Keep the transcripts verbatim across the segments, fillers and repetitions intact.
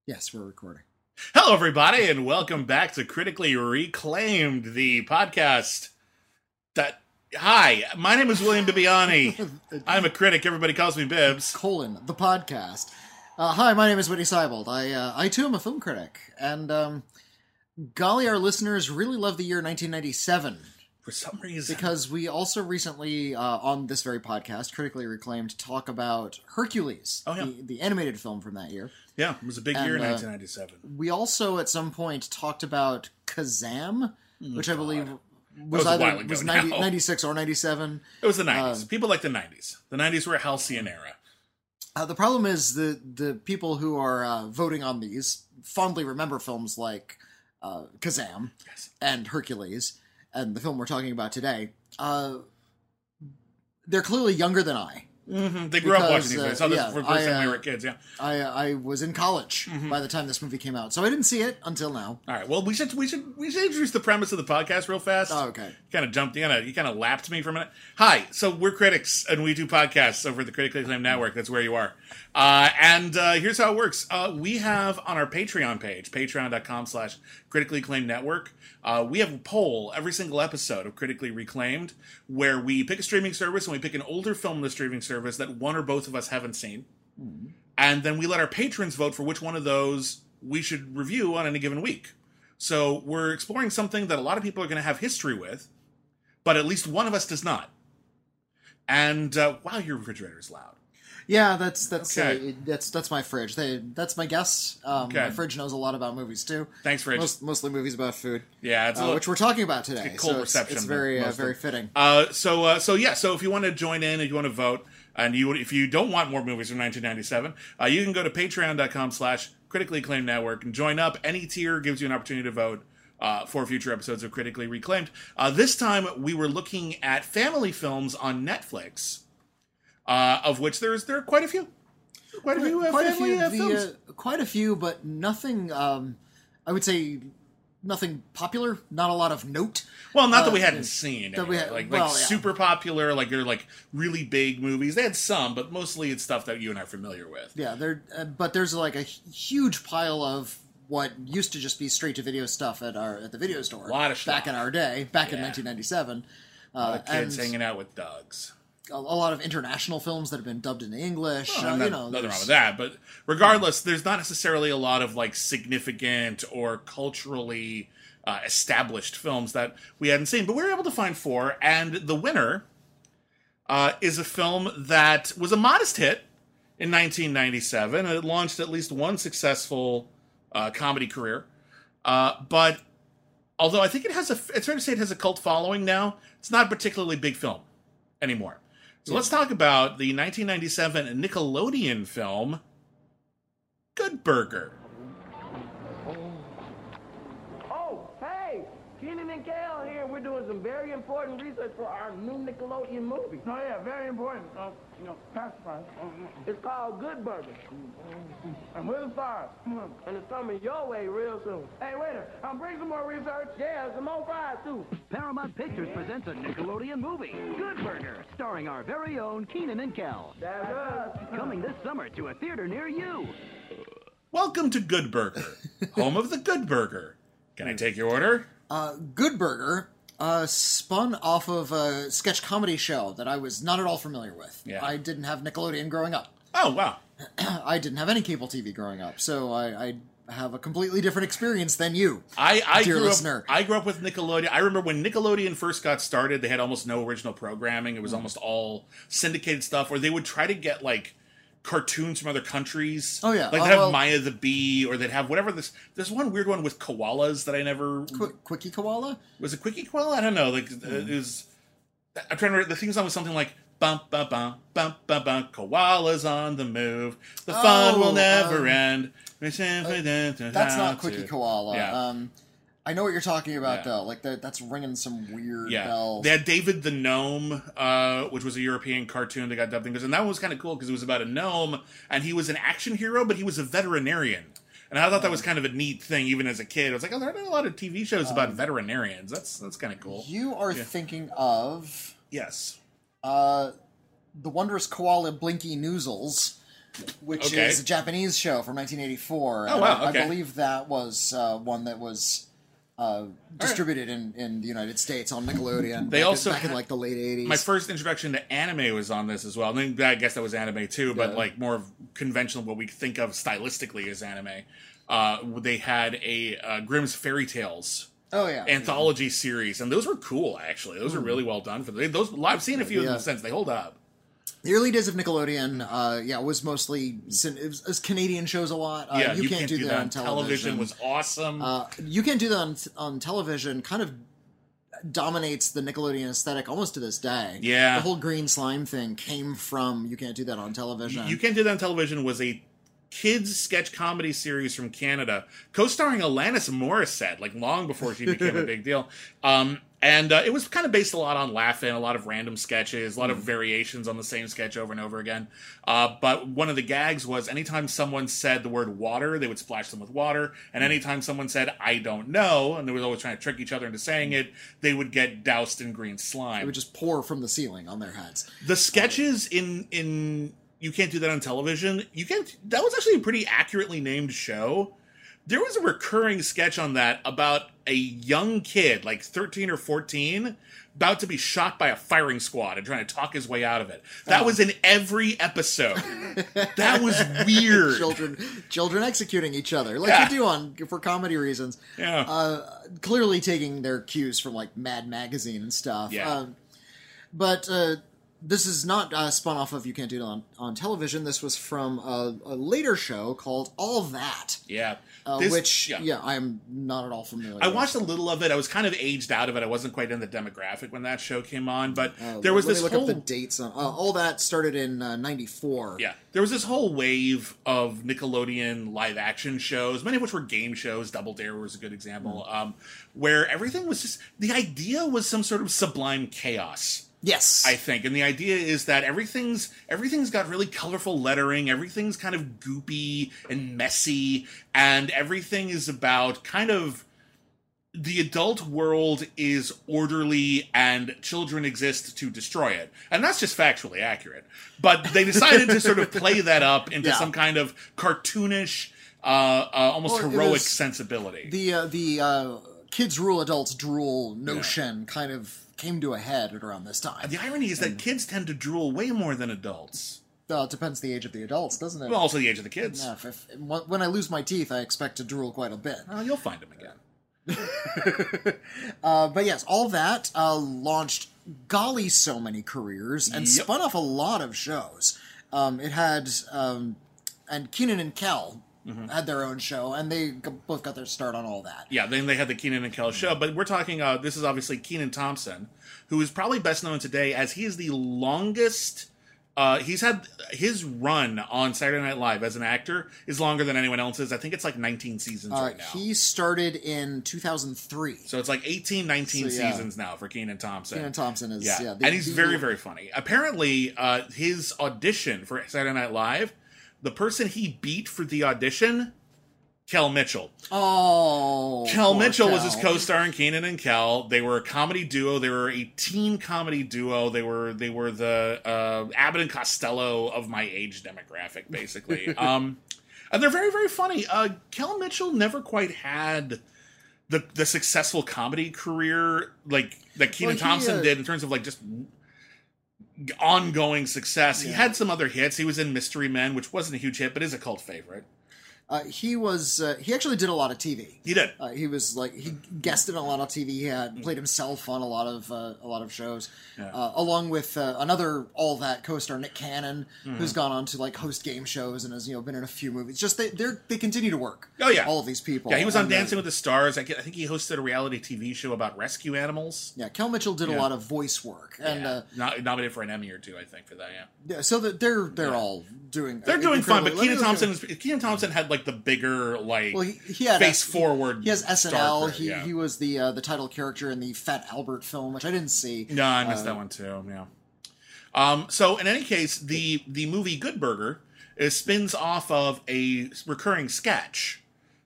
Yes, we're recording. Hello, everybody, and welcome back to Critically Reclaimed, the podcast that... Hi, my name is William Bibiani. I'm a critic. Everybody calls me Bibbs. Colon, the podcast. Uh, hi, my name is Whitney Seibold. I, uh, I too am a film critic. And, um, golly, our listeners really love the year nineteen ninety-seven. For some reason. Because we also recently, uh, on this very podcast, Critically Reclaimed, talk about Hercules, oh, yeah. the, the animated film from that year. Yeah, it was a big and, year in uh, nineteen ninety-seven. We also, at some point, talked about Kazam, Oh, which I God. believe was was a either while ago was ninety, now. ninety-six or ninety-seven. It was the nineties. Uh, People like the nineties. The nineties were a halcyon era. Uh, the problem is the the people who are uh, voting on these fondly remember films like uh, Kazam Yes. and Hercules and the film we're talking about today. Uh, they're clearly younger than I. Mm-hmm. They grew up Because, watching these uh, movies. I saw this yeah, for the first I, time we uh, were kids, yeah. I I was in college Mm-hmm. by the time this movie came out, so I didn't see it until now. All right, well, we should we should we should introduce the premise of the podcast real fast. Oh, okay. You kind of jumped, you kind of you kind of lapped me for a minute. Hi, so we're critics and we do podcasts over at the Critically Acclaimed Network. That's where you are. Uh, and uh, here's how it works. Uh, we have on our Patreon page, patreon.com slash critically acclaimed network. Uh, we have a poll every single episode of Critically Reclaimed where we pick a streaming service and we pick an older film in the streaming service that one or both of us haven't seen. Mm. And then we let our patrons vote for which one of those we should review on any given week. So we're exploring something that a lot of people are going to have history with, but at least one of us does not. And uh, wow, your refrigerator is loud. Yeah, that's that's Okay. uh, that's that's my fridge. They, that's my guess. Um, Okay. My fridge knows a lot about movies too. Thanks, Rich. Most, mostly movies about food, yeah, it's a uh, little, which we're talking about today. It's a cold so it's, reception, it's very uh, mostly. very fitting. Uh, so, uh, so yeah. So, if you want to join in, if you want to vote, and you, if you don't want more movies from nineteen ninety-seven, uh, you can go to patreon.com slash critically acclaimed network and join up. Any tier gives you an opportunity to vote uh, for future episodes of Critically Reclaimed. Uh, this time, we were looking at family films on Netflix, uh, of which there's there are quite a few. Quite a few uh, quite a family few, uh, the, films. uh, quite a few, but nothing. Um, I would say nothing popular. Not a lot of note. Well, not that uh, we hadn't seen. that we Anyway. had- like well, like yeah. super popular, like they're like really big movies. They had some, but mostly it's stuff that you and I are familiar with. Yeah, there. Uh, but there's like a hu- huge pile of what used to just be straight to video stuff at our at the video store. A lot of back stuff. in our day, back in Yeah. nineteen ninety-seven. A lot Uh, of kids and hanging out with dogs. a, a lot of international films that have been dubbed into English. Well, uh, not- you know, nothing wrong there's- with that, but regardless, there's not necessarily a lot of like significant or culturally uh, established films that we hadn't seen. But we were able to find four, and the winner uh, is a film that was a modest hit in nineteen ninety-seven. It launched at least one successful uh, comedy career, uh, but although I think it has a, it's fair to say it has a cult following now. It's not a particularly big film anymore. So let's talk about the nineteen ninety-seven Nickelodeon film, Good Burger. Oh, hey! Keenan and Kel here. We're doing some very important research for our new Nickelodeon movie. Oh, yeah, very important. Uh, you know, pacify. It's called Good Burger. And we're the stars. And it's coming your way real soon. Hey, waiter, um, bring some more research. Yeah, some more fries, too. Paramount Pictures presents a Nickelodeon movie, Good Burger, starring our very own Keenan and Kel. That's us. Coming this summer to a theater near you. Welcome to Good Burger, home of the Good Burger. Can I take your order? Uh, Good Burger uh, spun off of a sketch comedy show that I was not at all familiar with. Yeah. I didn't have Nickelodeon growing up. Oh, wow. I didn't have any cable T V growing up, so I, I have a completely different experience than you. I, I Dear grew listener. up. I grew up with Nickelodeon. I remember when Nickelodeon first got started, they had almost no original programming. It was almost all syndicated stuff, or they would try to get like cartoons from other countries. Oh, yeah. like Oh, they'd have well- Maya the Bee, or they'd have whatever. This there's one weird one with koalas that I never Qu- Quickie Koala? was it Quickie Koala? I don't know. Like uh, it was. I'm trying to. The theme song was something like bum bum bum bum bum bum. Koalas on the move. The fun Oh, will never um, end. That's not Quickie Koala. Yeah. Um, I know what you're talking about, Yeah. though. Like, that, that's ringing some weird Yeah, bells. they had David the Gnome, uh, which was a European cartoon that got dubbed English, and that one was kind of cool because it was about a gnome, and he was an action hero, but he was a veterinarian. And I thought that was kind of a neat thing, even as a kid. I was like, oh, there are a lot of T V shows about veterinarians. That's that's kind of cool. You are Yeah. thinking of Yes. uh, the wondrous koala Blinky Noozles. which Okay. is a Japanese show from nineteen eighty-four. Oh, And wow, I, okay. I believe that was uh, one that was uh, distributed in, in the United States on Nickelodeon. They back, also in, back in had- like the late eighties. My first introduction to anime was on this as well. And then I guess that was anime too, but Yeah. like more of conventional, what we think of stylistically as anime. Uh, they had a uh, Grimm's Fairy Tales oh yeah, anthology series, and those were cool. Actually, those were really well done for them. Those I've seen a few of Hmm. Yeah. them since. They hold up. The early days of Nickelodeon, uh, yeah, was mostly it was, it was Canadian shows a lot. Uh, Yeah, you, can't, do, that on television. was awesome. Uh, you can't do that on, on television. Kind of dominates the Nickelodeon aesthetic almost to this day. Yeah. the whole green slime thing came from you can't do that on television. You Can't Do That on Television was a kids sketch comedy series from Canada, co-starring Alanis Morissette, like long before she became a big deal. Um, and uh, it was kind of based a lot on laughing, a lot of random sketches, a lot of variations on the same sketch over and over again. Uh, but one of the gags was anytime someone said the word water, they would splash them with water. And anytime someone said, I don't know, and they were always trying to trick each other into saying it, they would get doused in green slime. It would just pour from the ceiling on their heads. The sketches in in You Can't Do That on Television, you can't that was actually a pretty accurately named show. There was a recurring sketch on that about a young kid, like thirteen or fourteen, about to be shot by a firing squad and trying to talk his way out of it. That was in every episode. That was weird. Children, children executing each other like Yeah. you do on for comedy reasons. Yeah. Uh, clearly taking their cues from like Mad Magazine and stuff. Yeah. Um, but uh, this is not uh, spun off of You Can't Do It on, on Television. This was from a, a later show called All That, Yeah. uh, This- which yeah. I'm not at all familiar. I with. watched a little of it. I was kind of aged out of it. I wasn't quite in the demographic when that show came on, but Uh, there was let this me look whole up the dates on uh, All That started in uh, ninety-four. Yeah, there was this whole wave of Nickelodeon live action shows, many of which were game shows. Double Dare was a good example, Mm. um, where everything was just the idea was some sort of sublime chaos. Yes, I think, and the idea is that everything's everything's got really colorful lettering, everything's kind of goopy and messy, and everything is about kind of the adult world is orderly and children exist to destroy it. And that's just factually accurate. But they decided to sort of play that up into Yeah. some kind of cartoonish, uh, uh, almost Well, it heroic was- sensibility. the uh, the uh, kids rule, adults drool notion kind of came to a head at around this time. the irony is that kids tend to drool way more than adults. Well, it depends the age of the adults, doesn't it? Well, also the age of the kids. Yeah, if, if, when I lose my teeth, I expect to drool quite a bit. Well, you'll find them again. Uh, but yes, All That uh, launched golly so many careers and Yep. spun off a lot of shows. Um, it had, um, and Keenan and Kel Mm-hmm. had their own show, and they g- both got their start on All That. Yeah, then they had the Keenan and Kel show, but we're talking, uh, this is obviously Keenan Thompson, who is probably best known today as he is the longest, uh, he's had, his run on Saturday Night Live as an actor is longer than anyone else's. I think it's like nineteen seasons Uh, right now. he started in two thousand three. So it's like eighteen, nineteen So, yeah. seasons now for Keenan Thompson. Keenan Thompson is, Yeah, yeah. the- and he's the- very, very funny. Apparently, uh, his audition for Saturday Night Live, the person he beat for the audition, Kel Mitchell. Oh, Kel poor Mitchell was his Kel. co-star in Keenan and Kel. They were a comedy duo. They were a teen comedy duo. They were they were the uh, Abbott and Costello of my age demographic, basically. um, and they're very, very funny. Uh, Kel Mitchell never quite had the the successful comedy career like that Keenan Well, he, Thompson uh, did in terms of like just ongoing success. He Yeah. had some other hits. He was in Mystery Men, which wasn't a huge hit, but is a cult favorite. Uh, he was. Uh, he actually did a lot of T V. He did. Uh, he was like he guested on a lot of T V. He had played himself on a lot of uh, a lot of shows, Yeah. uh, along with uh, another All That co-star Nick Cannon, Mm-hmm. who's gone on to like host game shows and has you know been in a few movies. Just they they they continue to work. Oh, yeah. all of these people. Yeah, he was on And, uh, Dancing with the Stars. I, get- I think he hosted a reality T V show about rescue animals. Yeah, Kel Mitchell did a Yeah. lot of voice work, and yeah. uh, No- nominated for an Emmy or two, I think, for that. Yeah, yeah, so that they're they're Yeah. all doing. they're doing fun. But incredibly- Keenan let me look Thompson, Keenan Thompson had like the bigger, like Well, he, he had face S- forward. He has S N star L. career, He yeah. he was the uh, the title character in the Fat Albert film, which I didn't see. No, I missed Uh, that one too. Yeah. Um, so in any case, the the movie Good Burger is spins off of a recurring sketch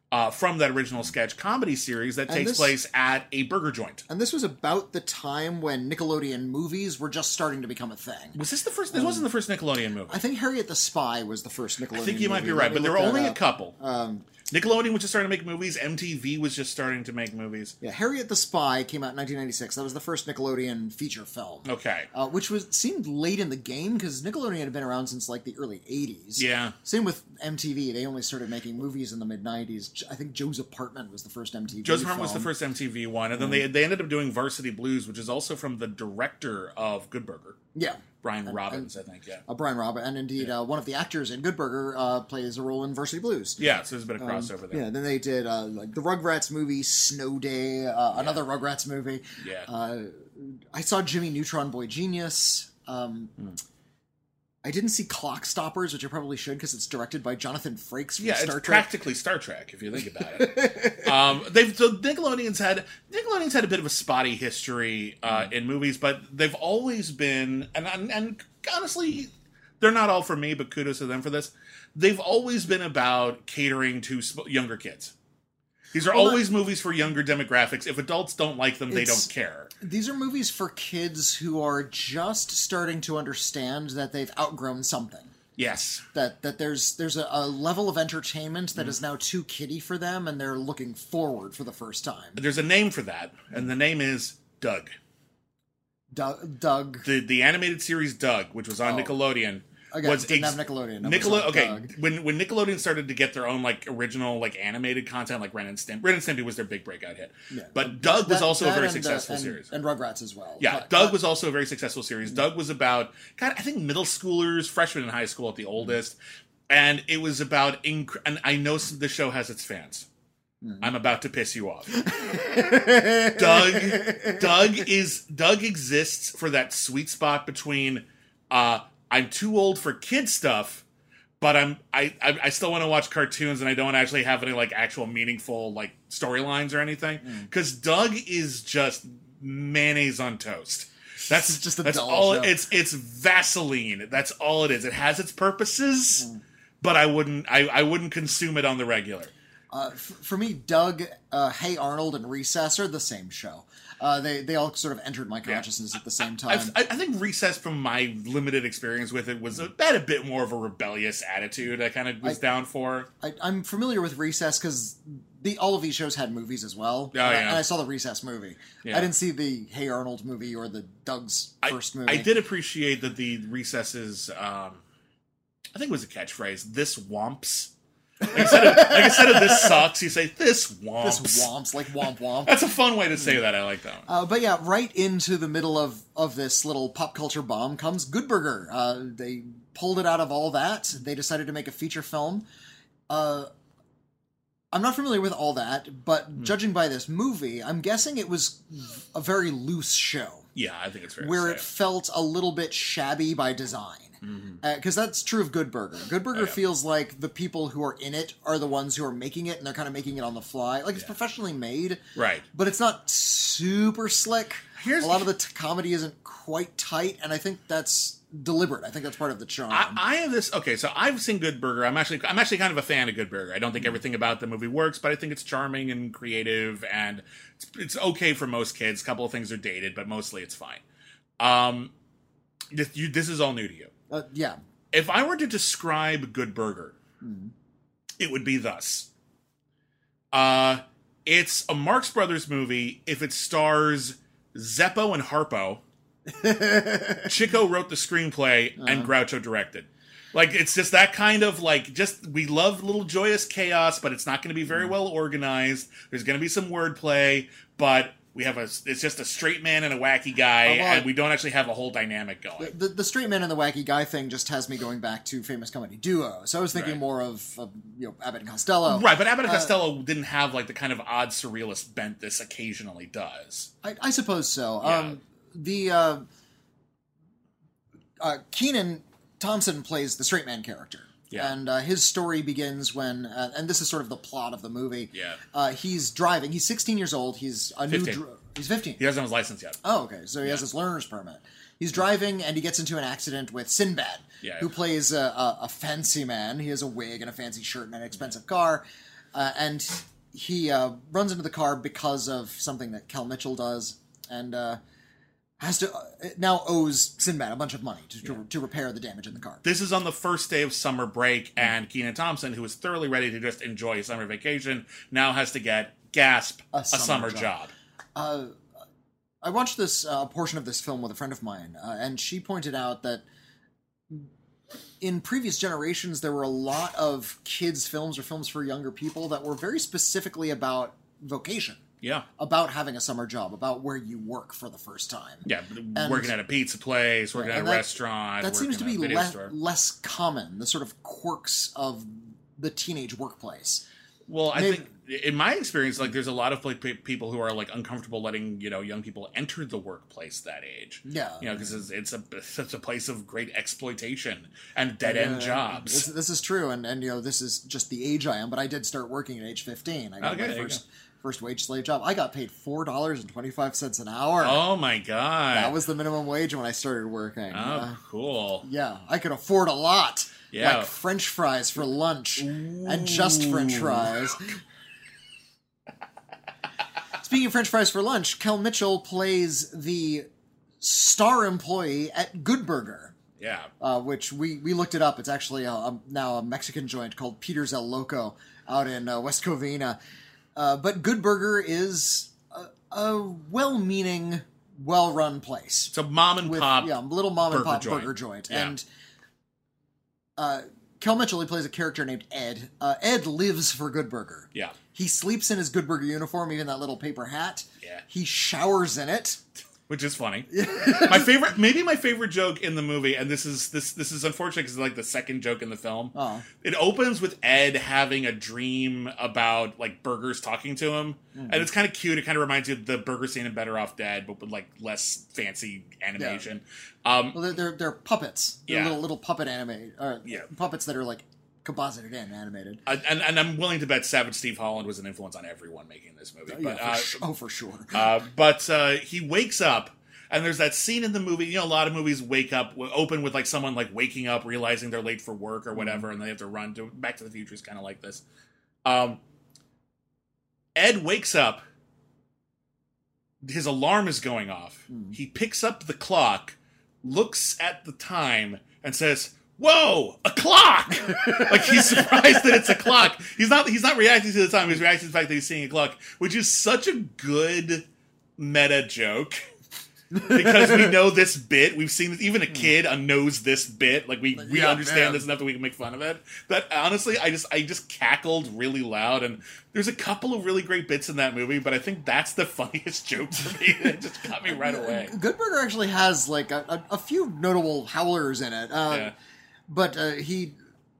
uh, from that original sketch comedy series that And takes this- place at a burger joint. And this was about the time when Nickelodeon movies were just starting to become a thing. Was this the first? This wasn't the first Nickelodeon movie. I think Harriet the Spy was the first Nickelodeon I think you might movie. be Let right, me but there were look only that a up. couple. Um, Nickelodeon was just starting to make movies. M T V was just starting to make movies. yeah, Harriet the Spy came out in nineteen ninety-six. That was the first Nickelodeon feature film. Okay. Uh, which was seemed late in the game because Nickelodeon had been around since like the early eighties. Yeah. Same with M T V. They only started making movies in the mid nineties. I think Joe's Apartment was the first M T V Joe's Apartment was film. the first M T V one, and then they they ended up doing Varsity Blues, which is also from the director of Good Burger, Yeah. Brian And- Robbins, I think. Yeah. Uh, Brian Robert, and indeed uh, one of the actors in Good Burger uh, plays a role in Varsity Blues. Yeah. So there's been a Um, crossover there. Yeah, then they did uh, like the Rugrats movie, Snow Day, uh, another Rugrats movie. Yeah. Uh, I saw Jimmy Neutron Boy Genius. Um, Hmm. I didn't see Clock Stoppers, which I probably should because it's directed by Jonathan Frakes from Yeah, Star it's Trek. practically Star Trek if you think about it. um, they've so Nickelodeon's had Nickelodeon's had a bit of a spotty history uh, Mm. in movies, but they've always been and, and and honestly, they're not all for me, but kudos to them for this. They've always been about catering to sp- younger kids. These are Well, always movies for younger demographics. If adults don't like them, they It's- don't care. These are movies for kids who are just starting to understand that they've outgrown something. Yes. That that there's there's a, a level of entertainment Mm. that is now too kiddie for them, and they're looking forward for the first time. There's a name for that, and the name is Doug. Doug, Doug The the animated series Doug, which was on Oh. Nickelodeon, again, was didn't ex- have Nickelodeon. That was Nickelode- not okay, Doug. when when Nickelodeon started to get their own like original like animated content, like Ren and Stimpy. Ren and Stimpy was their big breakout hit. Yeah. But Doug was That- also a that very and, uh, successful and- series. and Rugrats as well. yeah, But- Doug but- was also a very successful series. Doug was about God, I think middle schoolers, freshmen in high school at the oldest, and it was about. Inc- and I know the show has its fans. I'm about to piss you off. Doug Doug is Doug exists for that sweet spot between uh I'm too old for kid stuff, but I'm I I, I still want to watch cartoons and I don't actually have any like actual meaningful like storylines or anything. Because Doug is just mayonnaise on toast. That's It's just a that's dull all show. it's it's Vaseline. That's all it is. It has its purposes, but I wouldn't I, I wouldn't consume it on the regular. Uh, f- for me, Doug, uh, Hey Arnold, and Recess are the same show. Uh, they they all sort of entered my consciousness at the same time. I've- I, I think Recess, from my limited experience with it, was a, had a bit more of a rebellious attitude. I kind of was I- down for. I, I'm familiar with Recess because the all of these shows had movies as well. Oh, and, I, yeah. and I saw the Recess movie. Yeah. I didn't see the Hey Arnold movie or the Doug's I, first movie. I did appreciate that the Recesses. Um, I think it was a catchphrase. This womps. Like instead, of, like instead of this sucks, you say this womps. This womps, like womp womp. That's a fun way to say that. I like that one. Uh, but yeah, right into the middle of, of this little pop culture bomb comes Good Burger. Uh, they pulled it out of all that. They decided to make a feature film. Uh, I'm not familiar with all that, but Hmm. judging by this movie, I'm guessing it was a very loose show. Yeah, I think it's fair Where to it say. felt a little bit shabby by design. Because that's true of Good Burger. Good Burger Mm-hmm. Oh, yeah. feels like the people who are in it are the ones who are making it, and they're kind of making it on the fly. Like, it's Yeah. professionally made, Right. but it's not super slick. Here's- a lot of the t- comedy isn't quite tight, and I think that's deliberate. I think that's part of the charm. I, I have this. Okay, so I've seen Good Burger. I'm actually, I'm actually kind of a fan of Good Burger. I don't think everything about the movie works, but I think it's charming and creative, and it's, it's okay for most kids. A couple of things are dated, but mostly it's fine. Um, this, you, this is all new to you. uh, yeah. If I were to describe Good Burger, it would be thus. Uh, it's a Marx Brothers movie if it stars Zeppo and Harpo. Chico wrote the screenplay and Groucho directed. Like, it's just that kind of, like, just, we love little joyous chaos, but it's not going to be very well organized. There's going to be some wordplay, but we have a, it's just a straight man and a wacky guy, Oh, well, and we don't actually have a whole dynamic going. The, the straight man and the wacky guy thing just has me going back to famous comedy duo. So I was thinking Right. more of, of you know Abbott and Costello. Right, but Abbott and Uh, Costello didn't have like the kind of odd surrealist bent this occasionally does. I, I suppose so. Yeah. Um, the uh, uh, Kenan Thompson plays the straight man character. Yeah. And uh, his story begins when, uh, and this is sort of the plot of the movie. Yeah. Uh, he's driving. He's sixteen years old. He's a new. fifteen. Dr- he's fifteen. He doesn't have his license yet. Oh, okay. So he has his learner's permit. He's driving, and he gets into an accident with Sinbad, Yeah. who plays a, a, a fancy man. He has a wig and a fancy shirt and an expensive car. uh, and he uh, runs into the car because of something that Kel Mitchell does, and uh, has to uh, now owes Sinbad a bunch of money to, to, to repair the damage in the car. This is on the first day of summer break, and Kenan Thompson, who is thoroughly ready to just enjoy a summer vacation, now has to get, gasp, A a summer summer, job. job. Uh, I watched this uh, portion of this film with a friend of mine, uh, and she pointed out that in previous generations, there were a lot of kids' films or films for younger people that were very specifically about vocation, Yeah. about having a summer job, about where you work for the first time. Yeah, And- working at a pizza place, working Yeah, at a and that- restaurant. That seems to working be at a video le- store. less common, the sort of quirks of the teenage workplace. Well, I Maybe- think in my experience, like there's a lot of like pe- people who are like uncomfortable letting you know young people enter the workplace that age. Yeah. you know, because it's, it's a it's a place of great exploitation and dead end Uh, jobs. This, this is true, and, and you know, this is just the age I am, but I did start working at age fifteen. I got Okay, my there you first first wage slave job. I got paid four dollars and twenty-five cents an hour. Oh my god, That was the minimum wage when I started working. oh Uh, cool. yeah, I could afford a lot. Yeah. Like French fries for lunch, and just French fries. Speaking of French fries for lunch, Kel Mitchell plays the star employee at Good Burger, Yeah, uh, which we, we looked it up. It's actually a, a, now a Mexican joint called Peter's El Loco out in uh, West Covina. Uh, but Good Burger is a, a well-meaning, well-run place. it's a mom and With, pop. yeah, little mom and burger pop joint. burger joint. Yeah. And uh, Kel Mitchell, he plays a character named Ed. Uh, Ed lives for Good Burger. Yeah, He sleeps in his Good Burger uniform, even that little paper hat. Yeah. He showers in it. which is funny. My favorite, maybe my favorite joke in the movie, and this is this this is unfortunate because it's like the second joke in the film. Oh. It opens with Ed having a dream about like burgers talking to him, and it's kind of cute. It kind of reminds you of the burger scene in Better Off Dead, but with like less fancy animation. Um, Well, they're, they're, they're puppets. They're Yeah. little, little puppet animate. Uh, Yeah. Puppets that are like composited in, animated. and, and I'm willing to bet Savage Steve Holland was an influence on everyone making this movie. Yeah, But for uh, su- oh, for sure. Uh, but uh, he wakes up, and there's that scene in the movie. You know, a lot of movies wake up, open with like someone like waking up, realizing they're late for work or whatever, and they have to run. To Back to the Future is kind of like this. Um, Ed wakes up. His alarm is going off. He picks up the clock, looks at the time, and says, "Whoa, a clock!" Like he's surprised that it's a clock. He's not. He's not reacting to the time. He's reacting to the fact that he's seeing a clock, which is such a good meta joke because we know this bit. We've seen even a kid uh, knows this bit. Like we we Yeah, understand yeah. this enough that we can make fun of it. But honestly, I just I just cackled really loud. And there's a couple of really great bits in that movie, but I think that's the funniest joke for me. It just got me right away. Good Burger actually has like a, a, a few notable howlers in it. Uh, Yeah. But uh, he,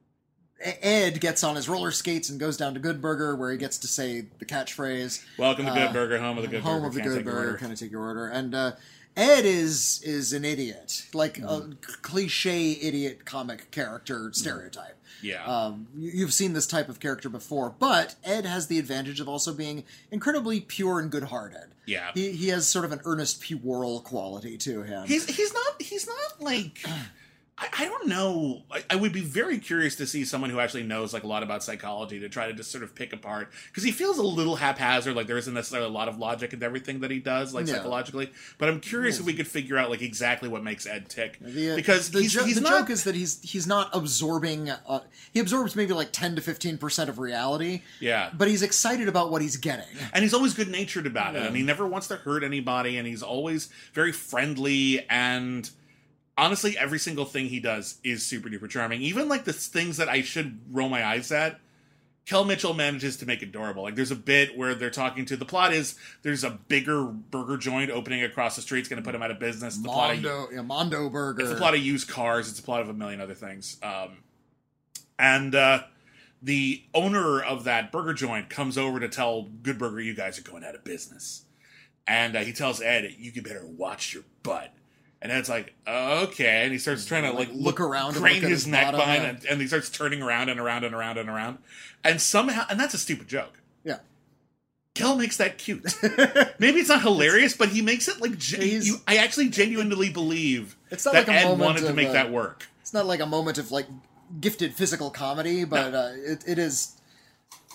Ed gets on his roller skates and goes down to Good Burger, where he gets to say the catchphrase, Welcome to Good Uh, Burger, home of the Good "Home Burger. of the Can't Good take your Burger, order." can I take your order?" And uh, Ed is is an idiot, like a Mm-hmm. cliche idiot comic character stereotype. Yeah. Um, you- you've seen this type of character before, but Ed has the advantage of also being incredibly pure and good-hearted. Yeah. He he has sort of an earnest, puerile quality to him. He's he's not he's not like I, I don't know. I, I would be very curious to see someone who actually knows like a lot about psychology to try to just sort of pick apart, because he feels a little haphazard. Like there isn't necessarily a lot of logic in everything that he does, like Yeah. psychologically. But I'm curious if we could figure out like exactly what makes Ed tick, The, uh, because the, he's, jo- he's the not. joke is that he's he's not absorbing. Uh, he absorbs maybe like ten to fifteen percent of reality. Yeah. but he's excited about what he's getting. And he's always good natured about it, Yeah. and he never wants to hurt anybody, and he's always very friendly. And honestly, every single thing he does is super duper charming. Even like the things that I should roll my eyes at, Kel Mitchell manages to make adorable. Like there's a bit where they're talking to, the plot is there's a bigger burger joint opening across the street. It's going to put him out of business. The plot of, Mondo, yeah, Mondo Burger. it's a plot of used cars. It's a plot of a million other things. Um, and uh, the owner of that burger joint comes over to tell Good Burger, you guys are going out of business. And uh, he tells Ed, you could better watch your butt. And Ed's like, okay. And he starts trying to like, Like, look around and crane look at his, his neck bottom, behind, yeah. and, and he starts turning around and around and around and around. And somehow, and that's a stupid joke. Yeah. Kel makes that cute. Maybe it's not hilarious, but he makes it like gen- He's- you, I actually genuinely believe It's not that like a Ed moment wanted to of, make uh, that work. It's not like a moment of like gifted physical comedy, but uh, it, it is.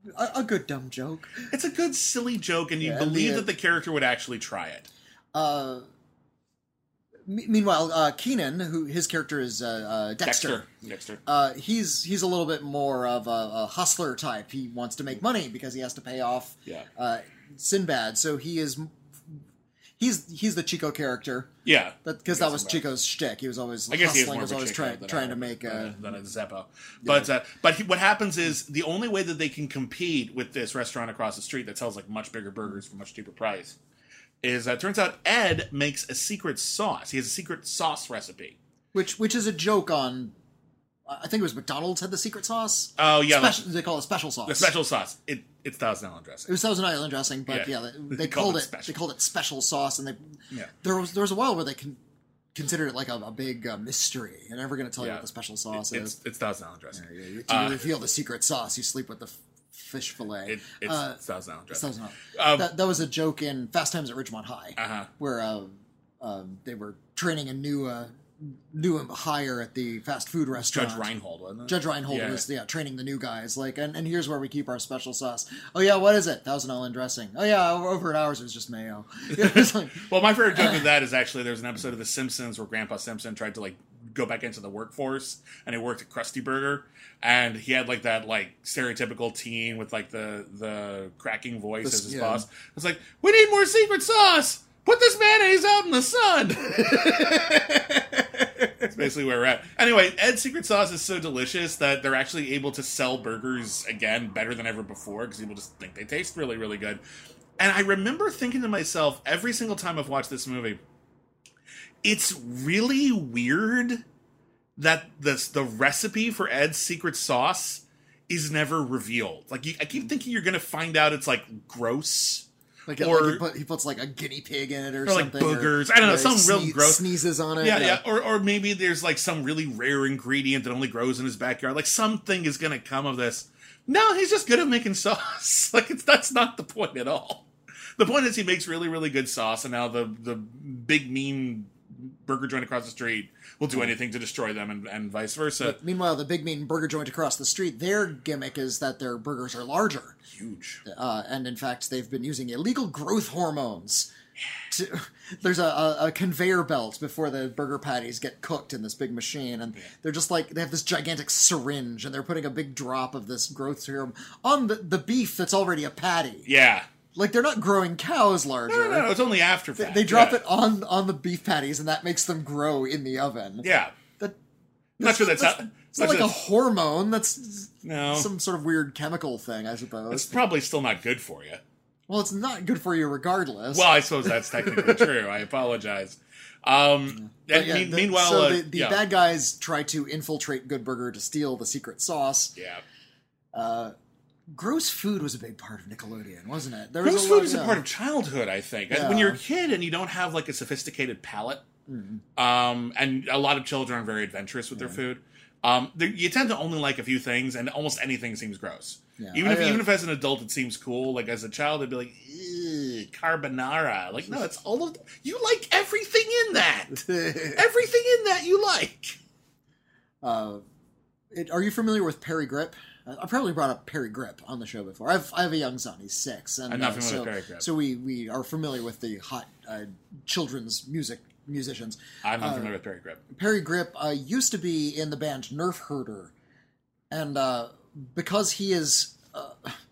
a, a good dumb joke. It's a good silly joke, and you Yeah, believe the, uh, that the character would actually try it. Uh, me- meanwhile, uh, Keenan, who his character is uh, uh, Dexter. Dexter. Dexter. Uh, he's he's a little bit more of a, a hustler type. He wants to make money because he has to pay off Yeah. uh, Sinbad. So he is he's he's the Chico character. Yeah. Because that was Chico's shtick. He was always I guess he is hustling. more Was of a always Chico trying than trying a- to make a than a Zeppo. But uh, but he, what happens is the only way that they can compete with this restaurant across the street that sells like much bigger burgers for much cheaper price is uh, it turns out Ed makes a secret sauce. He has a secret sauce recipe. which which is a joke on. I think it was McDonald's had the secret sauce. Oh yeah, Special, they call it special sauce. the special sauce. It it's Thousand Island It dressing. was Thousand Island dressing, but Yeah. yeah, they, they Called called it it, special. they called it special sauce, and they Yeah. there was there was a while where they con- considered it like a, a big uh, mystery. You're never going to tell you Yeah. what the special sauce It- is. it's it's Thousand Island dressing. Yeah, you, to Uh, reveal the secret sauce, you sleep with the f- fish fillet. It, it's uh, Thousand Island it's dressing. Thousand Island. Um, that, that was a joke in Fast Times at Ridgemont High, Uh-huh. where uh, uh, they were training a new uh, new hire at the fast food restaurant. Judge Reinhold, wasn't it? Judge Reinhold Yeah. was yeah training the new guys like and, and here's where we keep our special sauce. Oh yeah, what is it? Thousand Island dressing. Oh yeah, over, over at ours it was just mayo. It's like, Well, my favorite joke of that is actually there's an episode of The Simpsons where Grandpa Simpson tried to like go back into the workforce and he worked at Krusty Burger and he had like that like stereotypical teen with like the the cracking voice This- as his yeah. boss. It's like, we need more secret sauce. Put this mayonnaise out in the sun. That's basically where we're at. Anyway, Ed's secret sauce is so delicious that they're actually able to sell burgers again better than ever before because people just think they taste really, really good. And I remember thinking to myself every single time I've watched this movie, it's really weird that this the recipe for Ed's secret sauce is never revealed. Like, you, I keep thinking you're going to find out it's like gross. like, Or- like he, put, he puts like a guinea pig in it or, Or, like, something. boogers. I don't know, or something real sne- gross. Sneezes on it. Yeah, yeah. Or, or maybe there's like some really rare ingredient that only grows in his backyard. Like something is going to come of this. No, he's just good at making sauce. Like it's that's not the point at all. The point is he makes really, really good sauce, and now the the big mean burger joint across the street will do anything to destroy them, and, and vice versa. Meanwhile, the big mean burger joint across the street, their gimmick is that their burgers are larger. Huge. Uh, and in fact, they've been using illegal growth hormones. To, there's a, a, a conveyor belt before the burger patties get cooked in this big machine, and they're just like they have this gigantic syringe, and they're putting a big drop of this growth serum on the, the beef that's already a patty. Yeah. Like they're not growing cows larger. No, no, no, it's only after They, fact. they drop yeah. it on on the beef patties, and that makes them grow in the oven. Yeah. That, Not sure that's that's, how- it's not not like sure a that's- hormone. That's No. some sort of weird chemical thing, I suppose. It's probably still not good for you. Well, it's not good for you regardless. Well, I suppose that's technically true. I apologize. Um, But and yeah, mean- the- meanwhile, so uh, the, the yeah. bad guys try to infiltrate Good Burger to steal the secret sauce. Yeah. Uh, gross food was a big part of Nickelodeon, wasn't it? There Gross a food lot- is a yeah. part of childhood, I think. Yeah. When you're a kid and you don't have like a sophisticated palate, Mm-hmm. um, and a lot of children are very adventurous with their food, um, there- you tend to only like a few things, and almost anything seems gross. Yeah. Even if I, uh, even if as an adult it seems cool, like as a child I'd be like, "Ew, carbonara." Like, no, it's all of you like everything in that. Everything in that you like. uh, it, are you familiar with Perry Grip? Uh, I probably brought up Perry Grip on the show before. I've I have a young son; he's six, and I'm not uh, familiar so, with Perry Grip. So we we are familiar with the hot uh, children's music musicians. I'm not Uh, familiar with Perry Grip. Perry Grip uh, used to be in the band Nerf Herder, and uh, because he is uh,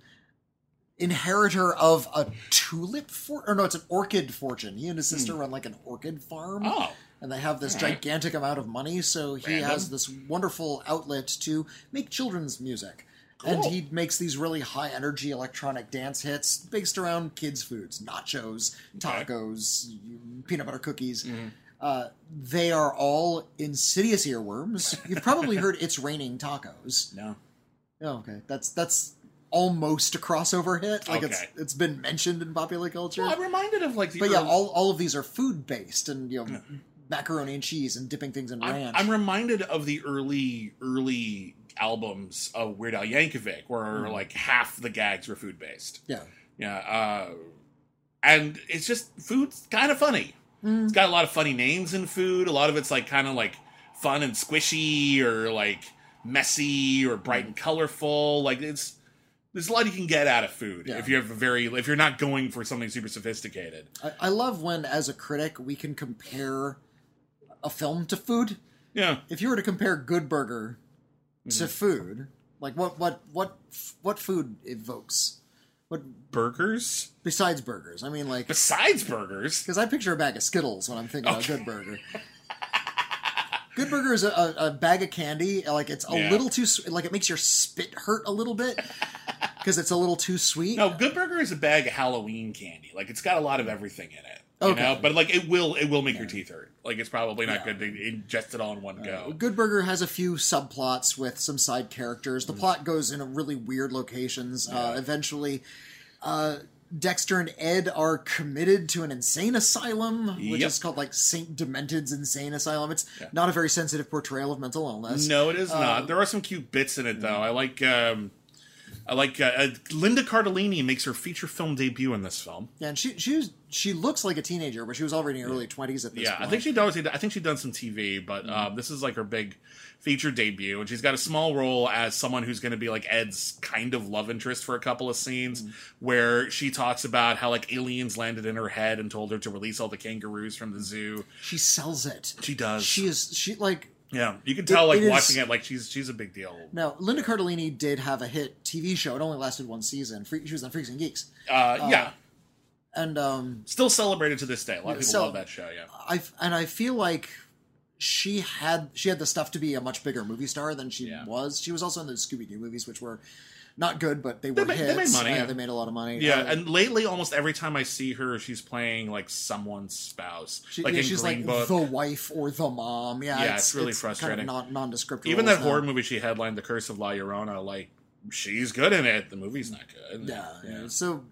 inheritor of a tulip for or no, it's an orchid fortune. He and his sister run like an orchid farm. Oh. And they have this All right. gigantic amount of money, so he Random. has this wonderful outlet to make children's music. And Cool. he makes these really high energy electronic dance hits based around kids' foods, nachos, Okay. tacos, peanut butter cookies. Mm-hmm. Uh, they are all insidious earworms. You've probably heard "It's Raining Tacos." No. Oh, okay, that's that's almost a crossover hit. Like it's Okay. it's been mentioned in popular culture. Well, I'm reminded of like the but yeah, early- all all of these are food based, and you know, macaroni and cheese, and dipping things in I'm, ranch. I'm reminded of the early, early albums of Weird Al Yankovic, where Mm-hmm. like half the gags were food based. yeah, Yeah, uh, and it's just food's kind of funny. Mm. It's got a lot of funny names in food. A lot of it's like kind of like fun and squishy, or like messy, or bright and colorful. Like it's there's a lot you can get out of food Yeah. if you have a very if you're not going for something super sophisticated. I, I love when, as a critic, we can compare a film to food. Yeah. If you were to compare Good Burger Mm-hmm. to food, like what what what what food evokes? What Burgers? besides burgers? I mean, like, Besides burgers? because I picture a bag of Skittles when I'm thinking Okay. of Good Burger. Good Burger is a, a, a bag of candy. Like, it's a Yeah. little too s- like it makes your spit hurt a little bit because it's a little too sweet. No, Good Burger is a bag of Halloween candy. Like, it's got a lot of everything in it. You Okay. know? But, like, it will it will make your teeth hurt. Like, it's probably not Yeah. good to ingest it all in one go. Good Burger has a few subplots with some side characters. Mm. The plot goes in a really weird locations. Uh, eventually, uh, Dexter and Ed are committed to an insane asylum, which Yep. is called like Saint Demented's Insane Asylum. It's not a very sensitive portrayal of mental illness. No, it is Uh, not. There are some cute bits in it, though. I like... Um, I like uh, uh, Linda Cardellini makes her feature film debut in this film. Yeah, and she she was, she looks like a teenager, but she was already in her early twenties at this Yeah, point. I think she does. I think she'd done some T V, but uh, this is like her big feature debut, and she's got a small role as someone who's going to be like Ed's kind of love interest for a couple of scenes, where she talks about how like aliens landed in her head and told her to release all the kangaroos from the zoo. She sells it. She does. She is she like. Yeah, you can tell It- like it is- watching it, like she's she's a big deal. Now, Linda Cardellini did have a hit T V show. It only lasted one season. Free, she was on Freaks and Geeks, Uh, yeah, and um, still celebrated to this day. A lot of people so- love that show. Yeah, I and I feel like she had she had the stuff to be a much bigger movie star than she Yeah. was. She was also in those Scooby Doo movies, which were not good, but they were ma- hits. they made money, Uh, yeah. They made a lot of money. yeah. Uh, And lately, almost every time I see her, she's playing like someone's spouse, she, like yeah, in she's Green like Book. the wife or the mom. Yeah, Yeah, it's really Kind frustrating. of non- nondescript. Even roles that now. horror movie she headlined, The Curse of La Llorona, like she's good in it. The movie's not good. Yeah, yeah. So,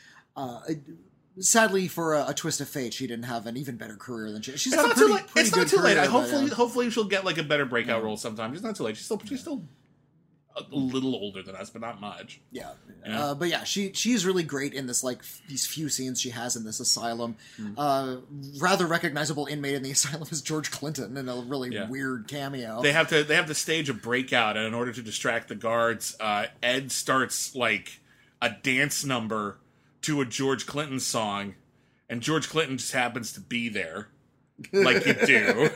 uh, it- sadly, for a, a twist of fate, she didn't have an even better career than she. She's It's got not a pretty, too late. pretty It's not good too late. career, I- but, hopefully, uh, hopefully she'll get like a better breakout role sometime. It's not too late. She's still she's still a little older than us, but not much. Yeah, Yeah. Uh, but yeah, she she's really great in this like f- these few scenes she has in this asylum. Hmm. Uh, rather recognizable inmate in the asylum is George Clinton in a really Yeah. weird cameo. They have to they have to stage a breakout, and in order to distract the guards, uh, Ed starts like a dance number to a George Clinton song, and George Clinton just happens to be there, like you do.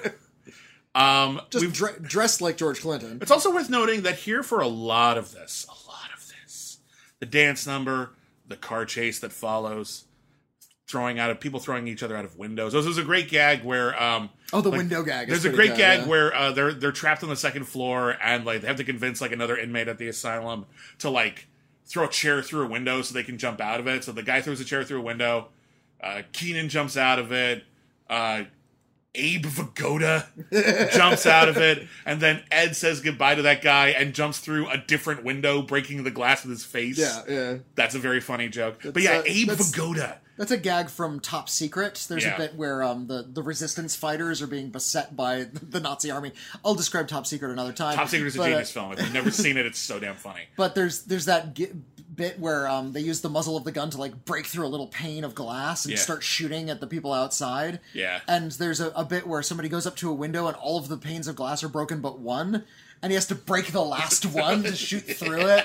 Um, Just we've- dre- dressed like George Clinton. It's also worth noting that here for a lot of this, a lot of this, the dance number, the car chase that follows, throwing out of people throwing each other out of windows. This is a great gag where um Oh, the like, window gag. is there's a pretty great good, gag yeah. where uh, they're they're trapped on the second floor and like they have to convince like another inmate at the asylum to like throw a chair through a window so they can jump out of it. So the guy throws a chair through a window. Uh, Keenan jumps out of it. Uh, Abe Vigoda jumps out of it, and then Ed says goodbye to that guy and jumps through a different window, breaking the glass with his face. Yeah, yeah. That's a very funny joke. but That's, yeah, uh, Abe that's- Vigoda. That's a gag from Top Secret. There's Yeah. a bit where um, the, the resistance fighters are being beset by the Nazi army. I'll describe Top Secret another time. Top Secret is a but, uh, genius film. If you've never seen it, it's so damn funny. But there's there's that gi- bit where um, they use the muzzle of the gun to like break through a little pane of glass and Yeah. start shooting at the people outside. Yeah. And there's a, a bit where somebody goes up to a window and all of the panes of glass are broken but one, and he has to break the last one to shoot through it.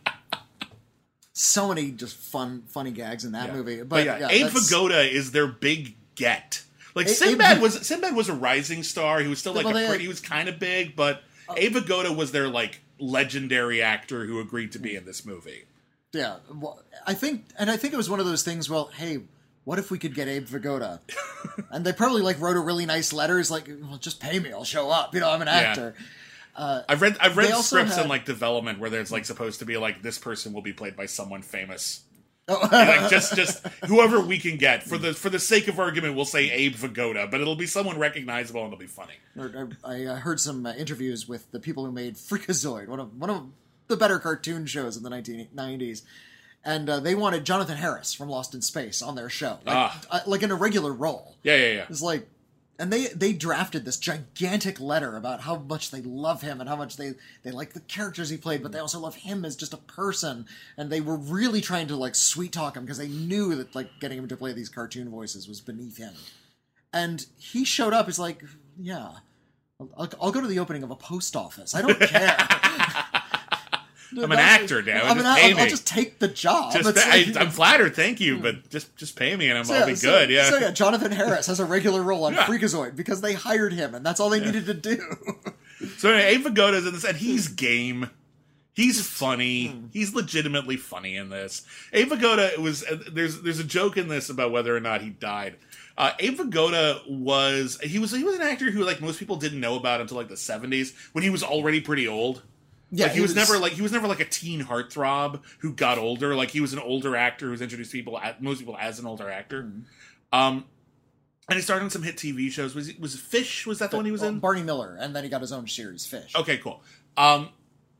So many just fun, funny gags in that Yeah. movie. But, But yeah, yeah, Abe that's- Vigoda is their big get. Like A- Sinbad Abe- was Sinbad was a rising star. He was still like Well, a they- pretty, he was kind of big, but Abe Vigoda was their like legendary actor who agreed to be in this movie. Yeah, well, I think, and I think it was one of those things. Well, hey, what if we could get Abe Vigoda? And they probably like wrote a really nice letters, like, well, just pay me, I'll show up. You know, I'm an actor. I've read I've read They also scripts had- in like development where there's like supposed to be like this person will be played by someone famous. Oh. Like just just whoever we can get for the for the sake of argument, we'll say Abe Vigoda, but it'll be someone recognizable and it'll be funny. Or- I uh, heard some uh, interviews with the people who made Freakazoid, one of one of the better cartoon shows in the nineteen nineties, and uh, they wanted Jonathan Harris from Lost in Space on their show, like, Ah. uh, like in a regular role. Yeah, yeah, yeah. It's like, and they they drafted this gigantic letter about how much they love him and how much they they like the characters he played, but they also love him as just a person. And they were really trying to like sweet talk him because they knew that like getting him to play these cartoon voices was beneath him. And he showed up. He's like, yeah, I'll, I'll go to the opening of a post office. I don't care. I'm an actor now. I'm Just an, pay I'll, me. I'll just take the job. Just It's I, like- I'm flattered, thank you, but just just pay me and I'm, So, I'll yeah, be so- good. Yeah. So yeah, Jonathan Harris has a regular role on Yeah. Freakazoid because they hired him, and that's all they needed to do. So anyway, Abe Vigoda's in this, and he's game. He's funny. He's legitimately funny in this. Abe Vigoda was uh, there's there's a joke in this about whether or not he died. Uh, Abe Vigoda was he was he was an actor who like most people didn't know about until like the seventies when he was already pretty old. Yeah, like, he, was, never like he was never like a teen heartthrob who got older. Like he was an older actor who's introduced people most people as an older actor. Mm-hmm. Um, and he started on some hit T V shows. Was he, was Fish? Was that the one he was Well, in? Barney Miller, and then he got his own series, Fish. Okay, cool. Um,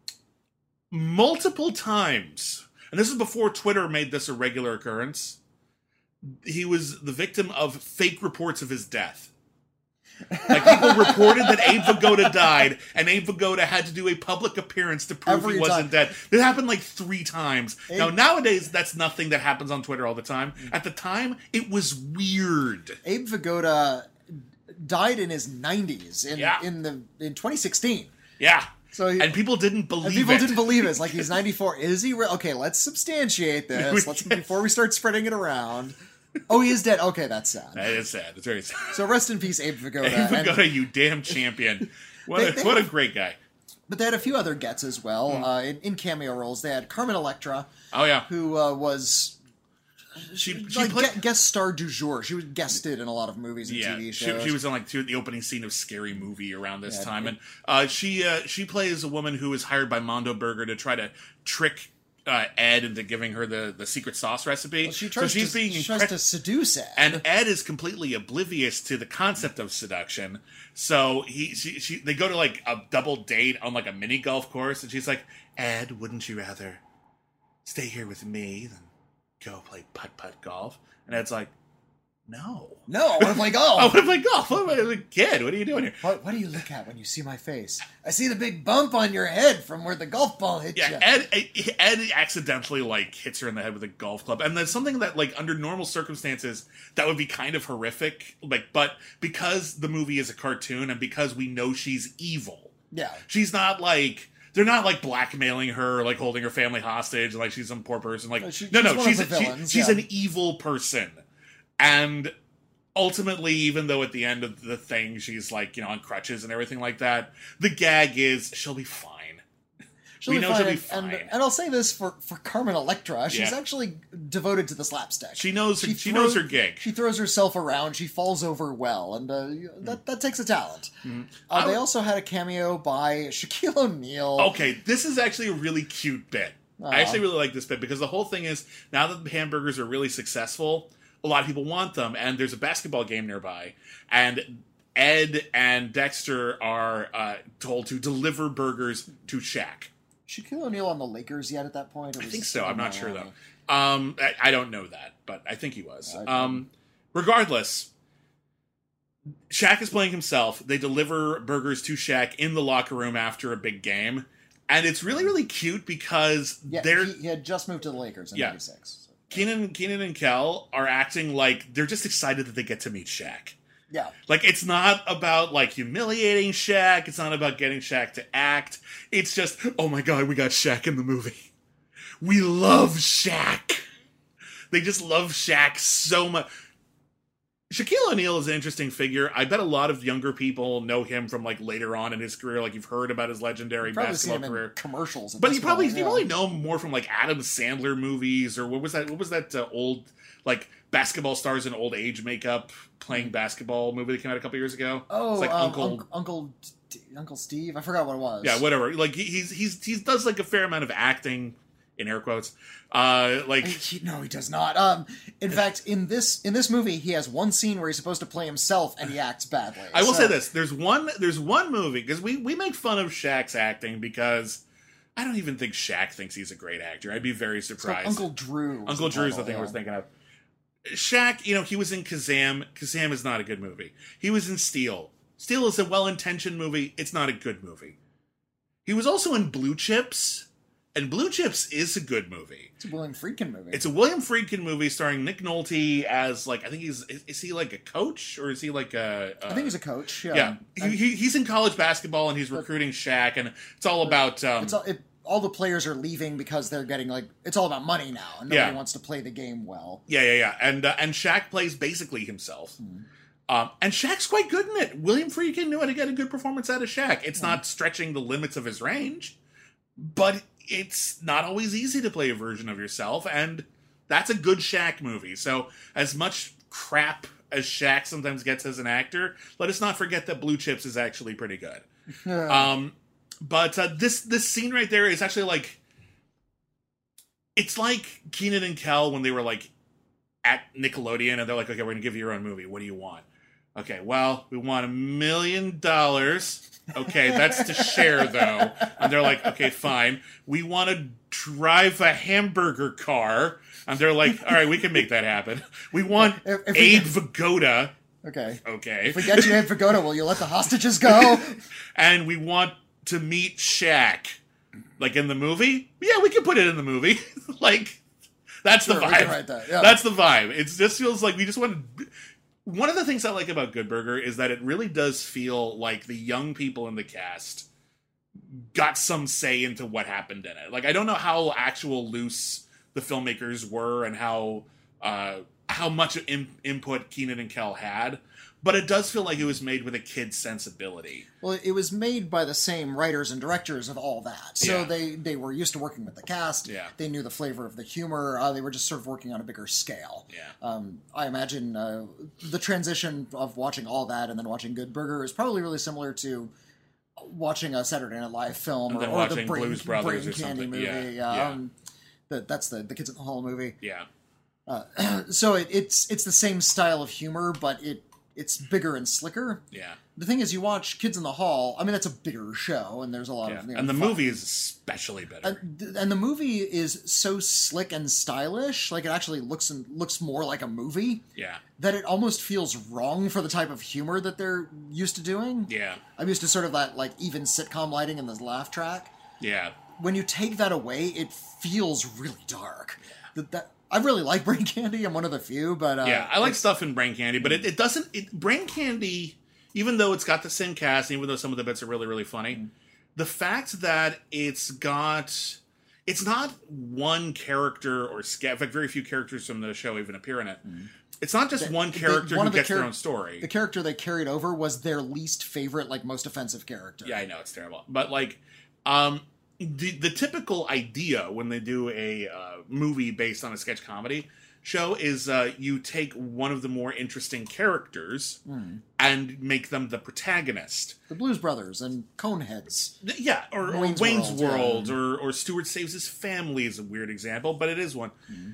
multiple times, and this is before Twitter made this a regular occurrence, he was the victim of fake reports of his death. Like, people reported that Abe Vigoda died, and Abe Vigoda had to do a public appearance to prove Every he wasn't time. dead. It happened like three times. Abe- now, nowadays, that's nothing that happens on Twitter all the time. At the time, it was weird. Abe Vigoda died in his nineties in Yeah. in the in twenty sixteen. Yeah. So he, And people didn't believe and people it. didn't believe it. It's like he's ninety-four. Is he real? Okay, let's substantiate this. Let's before we start spreading it around. Oh, he is dead. Okay, that's sad. That is sad. It's very sad. So rest in peace, Abe Vigoda. Abe And- Vigoda, you damn champion. What, They- a, they what a have- great guy. but they had a few other gets as well Hmm. uh, in, in cameo roles. They had Carmen Electra, Oh, yeah. who uh, was She, she like played... gu- guest star du jour. She was guested in a lot of movies and Yeah, T V she, shows. she was in like two, the opening scene of Scary Movie around this Yeah, time, it- and uh, she uh, she plays a woman who is hired by Mondo Burger to try to trick uh, Ed into giving her the, the secret sauce recipe. Well, she tries, so she's to, being she tries incre- to seduce Ed. and Ed is completely oblivious to the concept of seduction. So he, she, she, they go to like a double date on like a mini golf course, and she's like, "Ed, wouldn't you rather stay here with me than go play putt putt golf?" And Ed's like, "No, no, I want to play I golf. want to play golf. I'm a kid. What are you doing here?" What, what do you look at when you see my face? I see the big bump on your head from where the golf ball hit Yeah, you. Ed, Ed Ed accidentally like hits her in the head with a golf club, and that's something that like under normal circumstances that would be kind of horrific. Like, but because the movie is a cartoon and because we know she's evil, Yeah. she's not like they're not like blackmailing her, like holding her family hostage, and like she's some poor person. Like, No, she- no, she's no, one she's of the she- villains, she's yeah. an evil person, and ultimately, even though at the end of the thing she's like you know on crutches and everything like that, the gag is she'll be fine. She'll We be know fine. she'll be and, fine. and I'll say this for, for Carmen Electra, she's Yeah. actually devoted to the slapstick. She knows her, she, throw- knows her gig. She throws herself around. She falls over well, and uh, that that takes a talent. Mm-hmm. Uh, I they would- also had a cameo by Shaquille O'Neal. Okay, this is actually a really cute bit. I actually really like this bit because the whole thing is now that the hamburgers are really successful, a lot of people want them, and there's a basketball game nearby, and Ed and Dexter are uh, told to deliver burgers to Shaq. Shaquille O'Neal on the Lakers yet at that point? Or I was- think so. I'm not sure Uh, though. Um, I, I don't know that, but I think he was. I- Um, regardless, Shaq is playing himself. They deliver burgers to Shaq in the locker room after a big game, and it's really really cute because Yeah, they're he, he had just moved to the Lakers in Yeah. ninety-six. So. Keenan, Keenan and Kel are acting like they're just excited that they get to meet Shaq. Yeah. Like, it's not about, like, humiliating Shaq. It's not about getting Shaq to act. It's just, oh my god, we got Shaq in the movie. We love Shaq. They just love Shaq so much. Shaquille O'Neal is an interesting figure. I bet a lot of younger people know him from, like, later on in his career. Like, you've heard about his legendary You've probably seen basketball him career. in commercials. at But this you probably point, you yeah. probably know him more from like Adam Sandler movies or what was that? What was that uh, old like basketball stars in old age makeup playing basketball movie that came out a couple years ago? Oh, it's like um, Uncle. Uncle Uncle D- Uncle Steve. I forgot what it was. Yeah, whatever. Like he, he's he's he does like a fair amount of acting in air quotes. Uh, like He- no, he does not. Um, in fact, in this in this movie, he has one scene where he's supposed to play himself, and he acts badly. I will So- say this: there's one there's one movie because we we make fun of Shaq's acting because I don't even think Shaq thinks he's a great actor. I'd be very It's like surprised. Uncle Drew. was Uncle the Drew's the title, thing I yeah. was thinking of. Shaq, you know, he was in Kazam. Kazam is not a good movie. He was in Steel. Steel is a well-intentioned movie. It's not a good movie. He was also in Blue Chips, and Blue Chips is a good movie. It's a William Friedkin movie. It's a William Friedkin movie starring Nick Nolte as, like, I think he's, is, is he like a coach, or is he like a... a I think he's a coach. Yeah, yeah, And he, he, he's in college basketball, and he's recruiting Shaq, and it's all about... Um, it's all, it, all the players are leaving because they're getting like it's all about money now, and nobody Yeah. wants to play the game well. Yeah, yeah, yeah. And uh, and Shaq plays basically himself. Um, and Shaq's quite good in it. William Friedkin knew how to get a good performance out of Shaq. It's not stretching the limits of his range, but it's not always easy to play a version of yourself, and that's a good Shaq movie. So as much crap as Shaq sometimes gets as an actor, let us not forget that Blue Chips is actually pretty good. um, but uh, this this scene right there is actually like, it's like Kenan and Kel when they were like at Nickelodeon and they're like, okay, we're gonna give you your own movie. What do you want? Okay, well, we want a million dollars. Okay, that's to share though. And they're like, okay, fine. We want to drive a hamburger car. And they're like, all right, we can make that happen. We want If- if we Abe get- Vigoda. Okay. Okay. If we get you in Pagoda, will you let the hostages go? And we want to meet Shaq. Like in the movie? Yeah, we can put it in the movie. Like, that's Sure, the we vibe. can write that, yeah. That's the vibe. It just feels like we just want to... One of the things I like about Good Burger is that it really does feel like the young people in the cast got some say into what happened in it. Like, I don't know how actual loose the filmmakers were and how uh, how much in- input Kenan and Kel had, but it does feel like it was made with a kid's sensibility. Well, it was made by the same writers and directors of all that, so Yeah. they they were used to working with the cast. Yeah. They knew the flavor of the humor. Uh, they were just sort of working on a bigger scale. Yeah. Um, I imagine uh, the transition of watching all that and then watching Good Burger is probably really similar to watching a Saturday Night Live film And or, then or the watching Brain, Blues Brothers Brain or Candy something. movie. Yeah, yeah. Um, the, that's the the Kids in the Hall movie. Yeah. So it, it's it's the same style of humor, but it it's bigger and slicker. Yeah. The thing is, you watch Kids in the Hall. I mean, that's a bigger show, and there's a lot Yeah. of you know, And the fun- movie is especially better. And, and the movie is so slick and stylish, like it actually looks and looks more like a movie, yeah. that it almost feels wrong for the type of humor that they're used to doing. Yeah. I'm used to sort of that like even sitcom lighting and the laugh track. Yeah. When you take that away, it feels really dark. That, that I really like Brain Candy. I'm one of the few, but uh, Yeah, I like stuff in Brain Candy, but it, it doesn't. It, Brain Candy, even though it's got the same cast, and even though some of the bits are really, really funny, the fact that it's got, it's not one character or sketch. In fact, very few characters from the show even appear in it. It's not just The- one the- character one who of the gets char- their own story. the character they carried over was their least favorite, like most offensive character. Yeah, I know it's terrible, but like, um, the the typical idea when they do a uh, movie based on a sketch comedy show is uh, you take one of the more interesting characters and make them the protagonist. The Blues Brothers and Coneheads. Yeah, or, or Wayne's Wayne's, World, World, yeah. or or Stuart Saves His Family is a weird example, but it is one.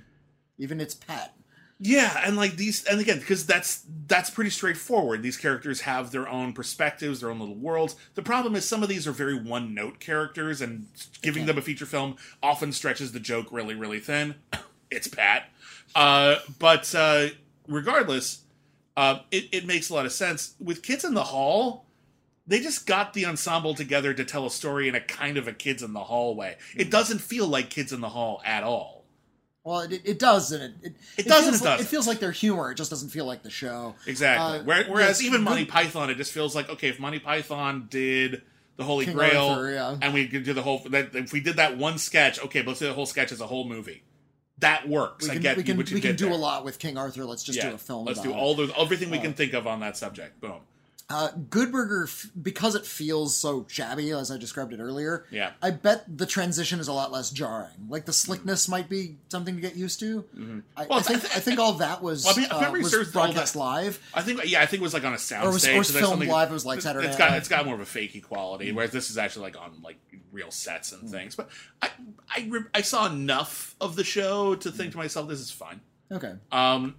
Even its pet. Yeah, and like these, and again, because that's that's pretty straightforward. These characters have their own perspectives, their own little worlds. The problem is some of these are very one-note characters, and giving them a feature film often stretches the joke really, really thin. It's Pat, uh, but uh, regardless, uh, it, it makes a lot of sense with Kids in the Hall. They just got the ensemble together to tell a story in a kind of a Kids in the Hall way. It doesn't feel like Kids in the Hall at all. Well, it, it does, and it it, It does and feels it like, doesn't. It feels like their humor. It just doesn't feel like the show. Exactly. Uh, Where- Whereas yes, even good- Monty Python, it just feels like, okay, if Monty Python did the Holy King Grail, Arthur, yeah. and we could do the whole, that if we did that one sketch, okay, but let's do the whole sketch as a whole movie. That works. We I can get we can what you we can did do there. a lot with King Arthur. Let's just Yeah. do a film. Let's about do it. all those everything we Uh, can think of on that subject. Boom. Uh, Good Burger, f- because it feels so shabby, as I described it earlier. Yeah. I bet the transition is a lot less jarring. Like the slickness might be something to get used to. I, Well, I think I think all that was, Well, I mean, if uh, memory was serves, all broadcast that- live. I think, yeah, I think it was like on a sound Or was- stage. or was so that's filmed something- live, it was like it's- Saturday It's Night got Live. it's got more of a fakey quality, whereas this is actually like on like real sets and things. But I I, re- I saw enough of the show to think to myself, this is fine. Okay. Um,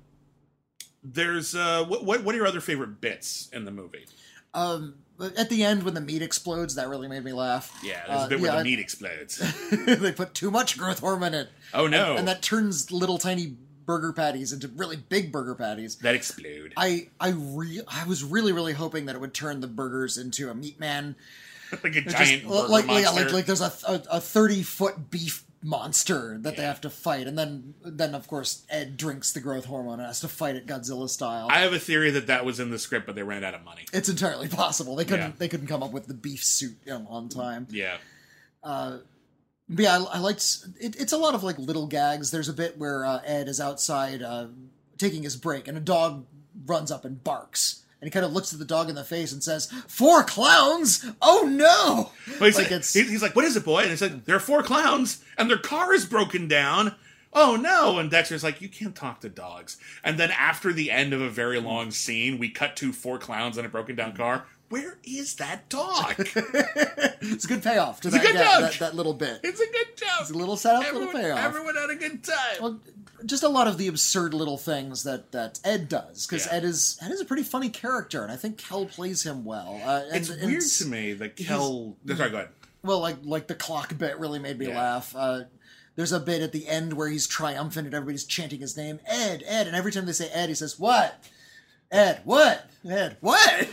there's uh, what what what are your other favorite bits in the movie? Um, but at the end when the meat explodes, that really made me laugh. Yeah, there's Uh, a bit where yeah, the I- meat explodes. they put too much growth hormone in it. Oh no, And, and that turns little tiny burger patties into really big burger patties. that explode. I I re- I was really really hoping that it would turn the burgers into a meat man. Like a Just- giant burger like, monster. yeah, like like there's a a thirty foot beef monster that they Yeah. have to fight, and then then of course Ed drinks the growth hormone and has to fight it Godzilla style. I have a theory that that was in the script, but they ran out of money. it's entirely possible they couldn't Yeah. they couldn't come up with the beef suit you know, on time. Yeah, But yeah, I, I liked it. It's a lot of like little gags. There's a bit where uh, Ed is outside uh, taking his break, and a dog runs up and barks. And he kind of looks at the dog in the face and says, "Four clowns! Oh no!" But he's like like, it's he's like, "What is it, boy?" And he's like, "There are four clowns, and their car is broken down. Oh no!" And Dexter's like, "You can't talk to dogs." And then after the end of a very long scene, we cut to four clowns in a broken down car. Where is that dog? it's a good payoff to It's a that, good that, joke. that, that little bit. It's a good joke. It's a little setup, everyone, little payoff. Everyone had a good time. Well, just a lot of the absurd little things that, that Ed does, because Yeah. Ed is Ed is a pretty funny character, and I think Kel plays him well. Uh, and, it's and weird it's- to me that Kel. Sorry, go ahead. Well, like like the clock bit really made me Yeah. laugh. Uh, there's a bit at the end where he's triumphant and everybody's chanting his name, Ed, Ed, and every time they say Ed, he says, "What? Ed, what? Ed, what?"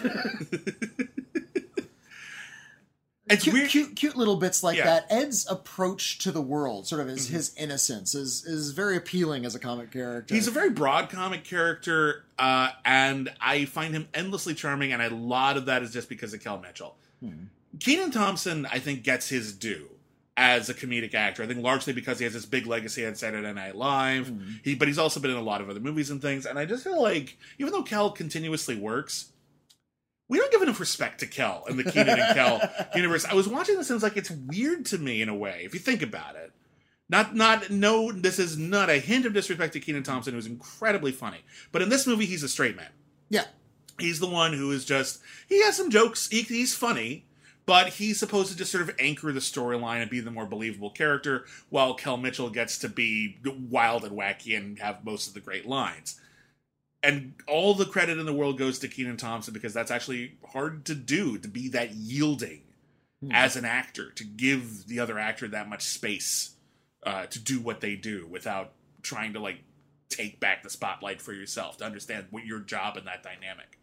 It's cute, weird. cute, cute little bits like Yeah. that. Ed's approach to the world, sort of his, his innocence, is is very appealing as a comic character. He's a very broad comic character, uh, and I find him endlessly charming, and a lot of that is just because of Kel Mitchell. Hmm. Kenan Thompson, I think, gets his due as a comedic actor. I think largely because he has this big legacy on Saturday Night Live. Hmm. He, but he's also been in a lot of other movies and things, and I just feel like, even though Kel continuously works, we don't give enough respect to Kel in the Kenan and Kel universe. I was watching this and it's like, it's weird to me in a way, if you think about it. Not, not, no, this is not a hint of disrespect to Kenan Thompson, who's incredibly funny. But in this movie, he's a straight man. yeah. He's the one who is just, he has some jokes, he, he's funny, but he's supposed to just sort of anchor the storyline and be the more believable character, while Kel Mitchell gets to be wild and wacky and have most of the great lines. And all the credit in the world goes to Kenan Thompson, because that's actually hard to do, to be that yielding Hmm. as an actor, to give the other actor that much space uh, to do what they do without trying to, like, take back the spotlight for yourself, to understand what your job in that dynamic.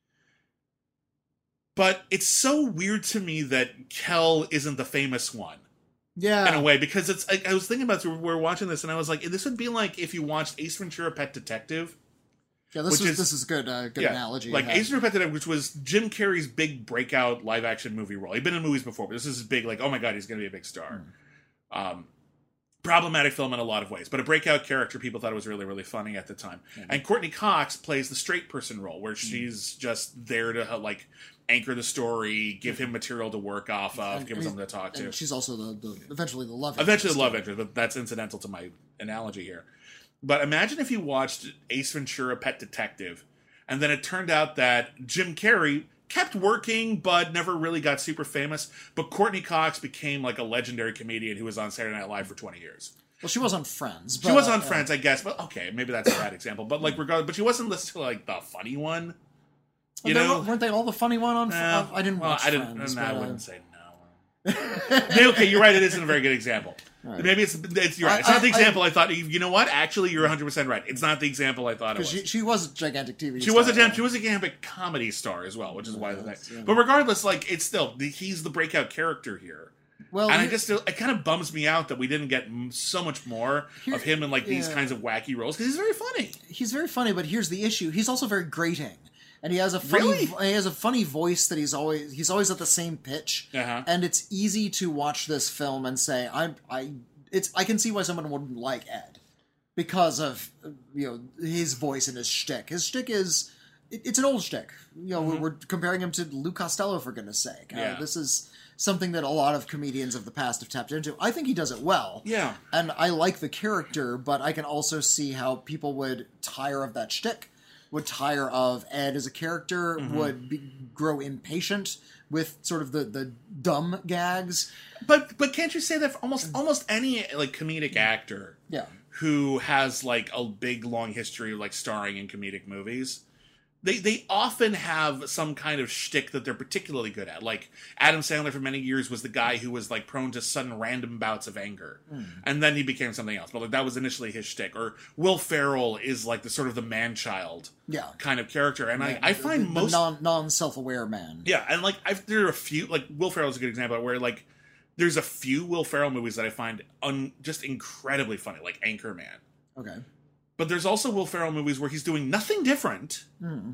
But it's so weird to me that Kel isn't the famous one. Yeah. In a way, because it's, I, I was thinking about this, we were watching this, and I was like, this would be like if you watched Ace Ventura: Pet Detective. Yeah, this which is, is- this is a good, uh, good analogy. Like yeah. Ace Ventura: Pet Detective, which was Jim Carrey's big breakout live action movie role. He'd been in movies before, but this is his big, like, oh my god, he's going to be a big star. Hmm. Um, problematic film in a lot of ways, but a breakout character. People thought it was really, really funny at the time. Mm-hmm. And Courtney Cox plays the straight person role, where she's just there to uh, like anchor the story, give him material to work off of, And- give him and something to talk to. And she's also the, the eventually the love Eventually, the interest. love interest, but that's incidental to my analogy here. But imagine if you watched Ace Ventura: Pet Detective, and then it turned out that Jim Carrey kept working, but never really got super famous. But Courtney Cox became like a legendary comedian who was on Saturday Night Live for twenty years. Well, she was on Friends. But, She was on uh, Friends, I guess, but okay, maybe that's a bad example. But like, regardless, but she wasn't necessarily like the funny one. You Well, they know, were- weren't they all the funny one on? Uh, I didn't well, watch I didn't. Friends. no, but, I uh, wouldn't say no. Yeah, okay, you're right. It isn't a very good example. Right. Maybe it's, it's you're right. It's I- not the I- example I, thought. You know what? Actually, you're one hundred percent right. It's not the example I thought it was. Because she, she was a gigantic T V She star. was a damn, she was a gigantic comedy star as well, which is why the that's- thing. yeah. But regardless, like it's still the, he's the breakout character here, Well, and I he- just feel, it kind of bums me out that we didn't get m- so much more Here- of him in like these yeah. kinds of wacky roles, because he's very funny. he's very funny, but here's the issue: he's also very grating, and he has a funny Really? he has a funny voice that he's always he's always at the same pitch, Uh-huh. and it's easy to watch this film and say I I it's I can see why someone wouldn't like Ed because of you know his voice and his shtick. His shtick is it, it's an old shtick. You know, we're, we're comparing him to Lou Costello for goodness sake. Uh, Yeah. this is something that a lot of comedians of the past have tapped into. I think he does it well. Yeah. And I like the character, but I can also see how people would tire of that shtick, would tire of Ed as a character, Mm-hmm. would be, grow impatient with sort of the, the dumb gags. But but can't you say that for almost almost any like comedic actor Yeah. who has like a big long history of like starring in comedic movies, they they often have some kind of shtick that they're particularly good at. Like Adam Sandler for many years was the guy who was like prone to sudden random bouts of anger, and then he became something else. But like that was initially his shtick. Or Will Ferrell is like the sort of the man child Yeah. kind of character, and I I The- find the most non non self aware man. yeah, and like I've, there are a few like Will Ferrell is a good example where like there's a few Will Ferrell movies that I find un, just incredibly funny, like Anchorman. Okay. But there's also Will Ferrell movies where he's doing nothing different,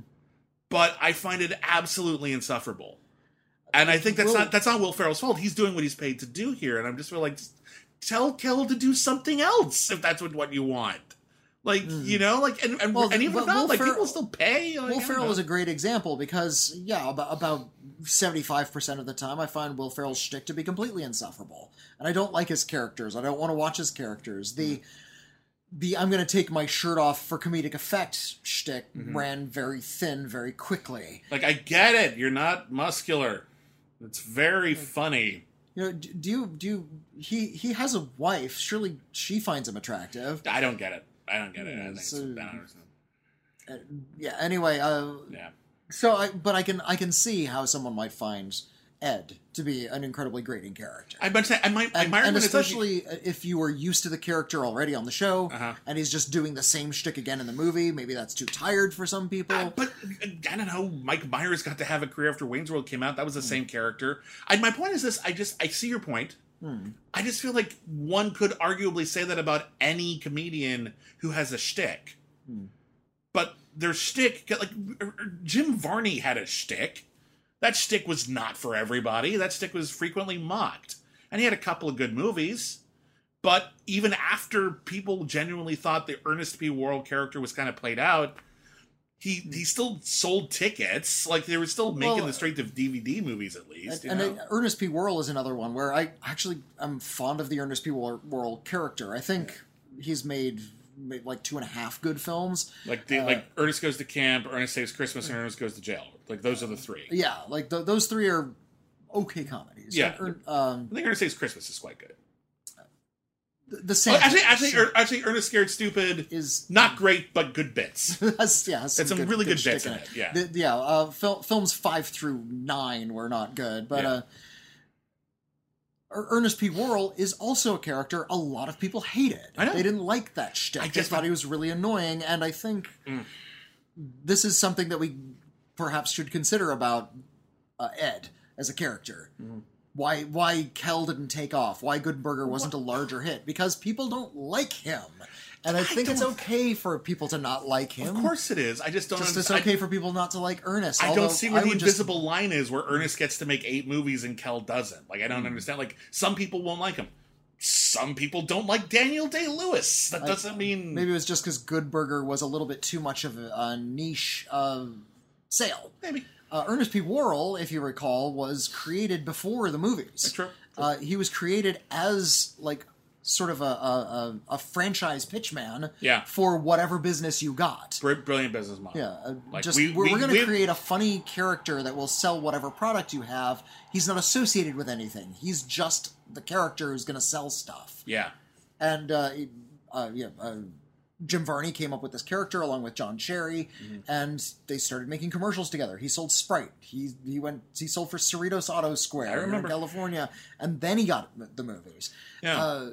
but I find it absolutely insufferable. And I think that's Will- not that's not Will Ferrell's fault. He's doing what he's paid to do here, and I'm just feel like just tell Kel to do something else if that's what, what you want. Like, mm. you know, like, and, and, well, and even without, like, Ferrell, people still pay. Like, Will Ferrell is a great example because, yeah, about, about seventy-five percent of the time I find Will Ferrell's shtick to be completely insufferable. And I don't like his characters. I don't want to watch his characters. The, mm. the I'm going to take my shirt off for comedic effect shtick mm-hmm. ran very thin very quickly. Like, I get it. You're not muscular. It's very like, funny. You know, do you, do you, he, he has a wife. Surely she finds him attractive. I don't get it. I don't get it. I think so, it's, I don't understand. Uh, yeah. Anyway, uh, yeah. So, I but I can I can see how someone might find Ed to be an incredibly grating character. I but I might, and, I and especially if you were used to the character already on the show, uh-huh. and he's just doing the same shtick again in the movie. Maybe that's too tired for some people. Uh, but I don't know. Mike Myers got to have a career after Wayne's World came out. That was the mm. same character. I, my point is this: I just I see your point. Hmm. I just feel like one could arguably say that about any comedian who has a shtick. Hmm. But their shtick, like Jim Varney had a shtick. That shtick was not for everybody. That shtick was frequently mocked. And he had a couple of good movies. But even after people genuinely thought the Ernest P. Worrell character was kind of played out, He he still sold tickets. Like, they were still making well, the strength of D V D movies, at least. And, and Ernest P. Worrell is another one where I actually am fond of the Ernest P. Worrell character. I think he's made, made like two and a half good films. Like the, uh, like Ernest Goes to Camp, Ernest Saves Christmas, and Ernest Goes to Jail. Like, those are the three. Yeah, like th- those three are okay comedies. Yeah. Like, um, I think Ernest Saves Christmas is quite good. The same. Well, actually, actually, er, actually, Ernest Scared Stupid is not great, but good bits. has, yeah, has some it's some good, really good, good bits in it. it. Yeah, the, yeah. Uh, fil- films five through nine were not good, but yeah. uh, Ernest P. Worrell is also a character a lot of people hated. I know. They didn't like that shtick. I just thought he was really annoying, and I think mm. this is something that we perhaps should consider about uh, Ed as a character. Mm. Why why Kel didn't take off? Why Good Burger wasn't a larger hit? Because people don't like him. And I think I it's okay for people to not like him. Of course it is. I just don't... Just it's okay I, for people not to like Ernest. I don't see where I the invisible just... line is where Ernest gets to make eight movies and Kel doesn't. Like, I don't mm. understand. Like, some people won't like him. Some people don't like Daniel Day-Lewis. That doesn't I, mean... Maybe it was just because Good Burger was a little bit too much of a, a niche uh, sale. Maybe. Uh, Ernest P. Worrell, if you recall, was created before the movies. That's true. true. Uh, he was created as, like, sort of a, a, a franchise pitchman yeah. for whatever business you got. Brilliant business model. Yeah. Uh, like just, we, we're we, we're going to we, create a funny character that will sell whatever product you have. He's not associated with anything. He's just the character who's going to sell stuff. Yeah. And, uh, uh, yeah, uh, Jim Varney came up with this character along with John Cherry, mm-hmm. and they started making commercials together. He sold Sprite. He he went. He sold for Cerritos Auto Square I remember. in California, and then he got the movies. Yeah. Uh,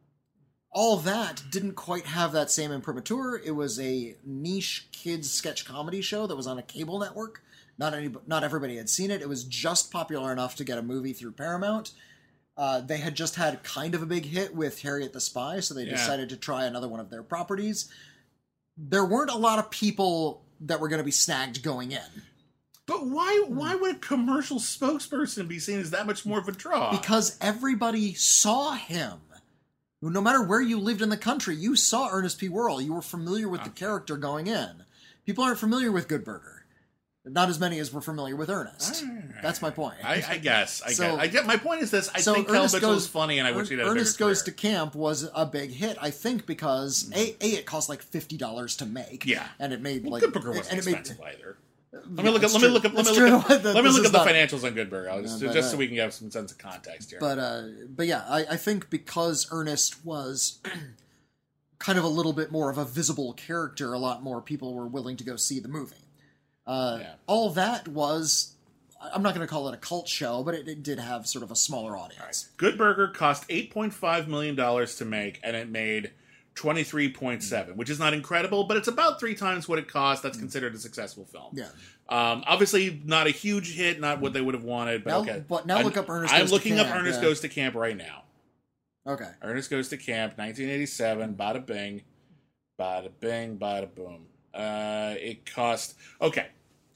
all that didn't quite have that same imprimatur. It was a niche kids sketch comedy show that was on a cable network. Not any, not everybody had seen it. It was just popular enough to get a movie through Paramount. Uh, they had just had kind of a big hit with Harriet the Spy, so they yeah. decided to try another one of their properties. There weren't a lot of people that were going to be snagged going in. But why why would a commercial spokesperson be seen as that much more of a draw? Because everybody saw him. No matter where you lived in the country, you saw Ernest P. Worrell. You were familiar with okay. the character going in. People aren't familiar with Good Burger. Not as many as were familiar with Ernest. Right. That's my point. I, I guess. I, so, guess. I get. My point is this. I so think Kel Mitchell is funny, and I wish he'd had a Ernest bigger Goes career. to Camp was a big hit, I think, because mm. a, a it cost like fifty dollars to make. Yeah, and it made well, like Good Burger wasn't and expensive made, either. Let yeah, me look at. Let me look at. Let me look at. Let me look at the not, financials on Good Burger, just, yeah, but, just so we can have some sense of context here. But uh, but yeah, I, I think because Ernest was kind of a little bit more of a visible character, a lot more people were willing to go see the movie. Uh, yeah. All that was, I'm not going to call it a cult show, but it, it did have sort of a smaller audience. Right. Good Burger cost eight point five million dollars to make, and it made twenty-three point seven, mm. which is not incredible, but it's about three times what it cost. That's mm. considered a successful film. Yeah. Um, obviously, not a huge hit, not what they would have wanted, but now, okay. But now I'm, look up Ernest I'm Goes looking to Camp. up Ernest yeah. Goes to Camp right now. Okay. Ernest Goes to Camp, nineteen eighty-seven, bada bing, bada bing, bada boom. Uh, it cost, okay.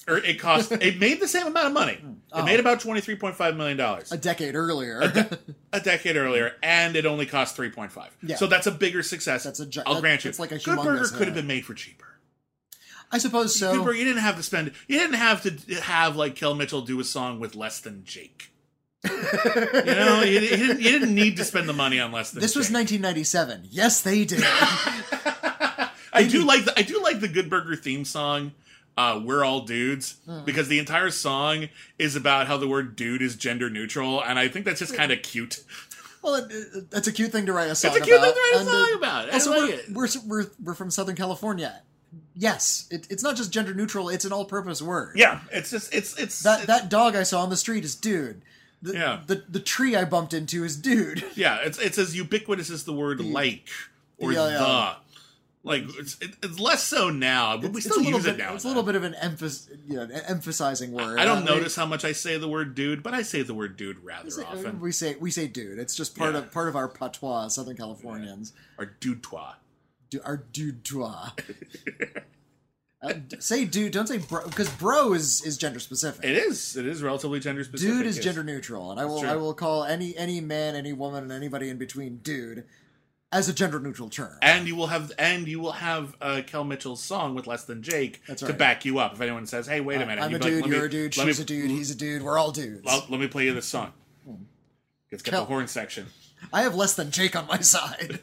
Or it cost. It made the same amount of money. It Oh. made about twenty-three point five million dollars A decade earlier. a, de- a decade earlier, and it only cost three point five. Yeah. So that's a bigger success. That's a gi- I'll that- grant you. that's like a Good humongous Burger could have hit. been made for cheaper. I suppose so. Good Burger, you didn't have to spend. You didn't have to have like Kel Mitchell do a song with Less Than Jake. You know, you, you, didn't, you didn't need to spend the money on Less Than This Jake. was nineteen ninety-seven. Yes, they did. I do like the I do like the Good Burger theme song. Uh, We're All Dudes, Hmm. because the entire song is about how the word dude is gender neutral, and I think that's just kind of cute. Well, it, it, it's a cute thing to write a song It's about. a cute thing to write a and, song about. I Also, like we're, it. we're, we're, we're from Southern California. Yes, it, it's not just gender neutral, it's an all-purpose word. Yeah, it's just it's it's That it's- that dog I saw on the street is dude. The, Yeah. the, the tree I bumped into is dude. yeah, it's it's as ubiquitous as the word like or Yeah, the. yeah. Like it's it, it's less so now, but we It's- still it's a little use bit, it now. It's a little bit of an emphasis, you know, an emphasizing word. I don't Uh, we- notice how much I say the word dude, but I say the word dude rather We say, often. we say we say dude. It's just part Yeah. of part of our patois, Southern Californians. Or dude-toi. Du, our dude toi. uh, d- say dude. Don't say bro, because bro is is gender specific. It is. It is relatively gender specific. Dude is yes. gender neutral, and I will true. I will call any any man, any woman, and anybody in between dude as a gender neutral term. And you will have and you will have uh, Kel Mitchell's song with Less Than Jake That's to right. back you up. If anyone says, "Hey, wait a minute," I'm you'd a be like, dude. "Let You're me- a dude. let She's me- a dude. He's a dude. We're all dudes. Well, let me play you this song. Let's get Kel- the horn section. I have less than Jake on my side.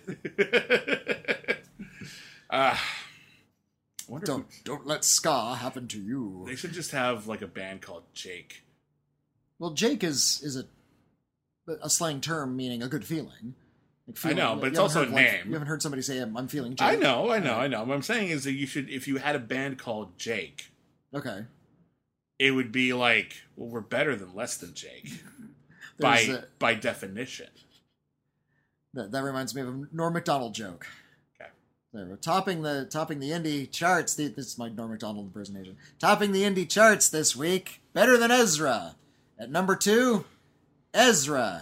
Uh, I wonder if don't don't let ska happen to you. they should just have like a band called Jake. Well, Jake is is a a slang term meaning a good feeling. Like I know, but you it's haven't also heard, a like, name. you haven't heard somebody say, "I'm, I'm feeling Jake." I know, I know, I know. What I'm saying is that you should, if you had a band called Jake, Okay. it would be like, well, we're better than Less Than Jake by There's a- by definition. That, that reminds me of a Norm Macdonald joke. Okay. There, we're topping the topping the indie charts. The, this is my Norm Macdonald impersonation. Topping the indie charts this week, better than Ezra. At number two, Ezra.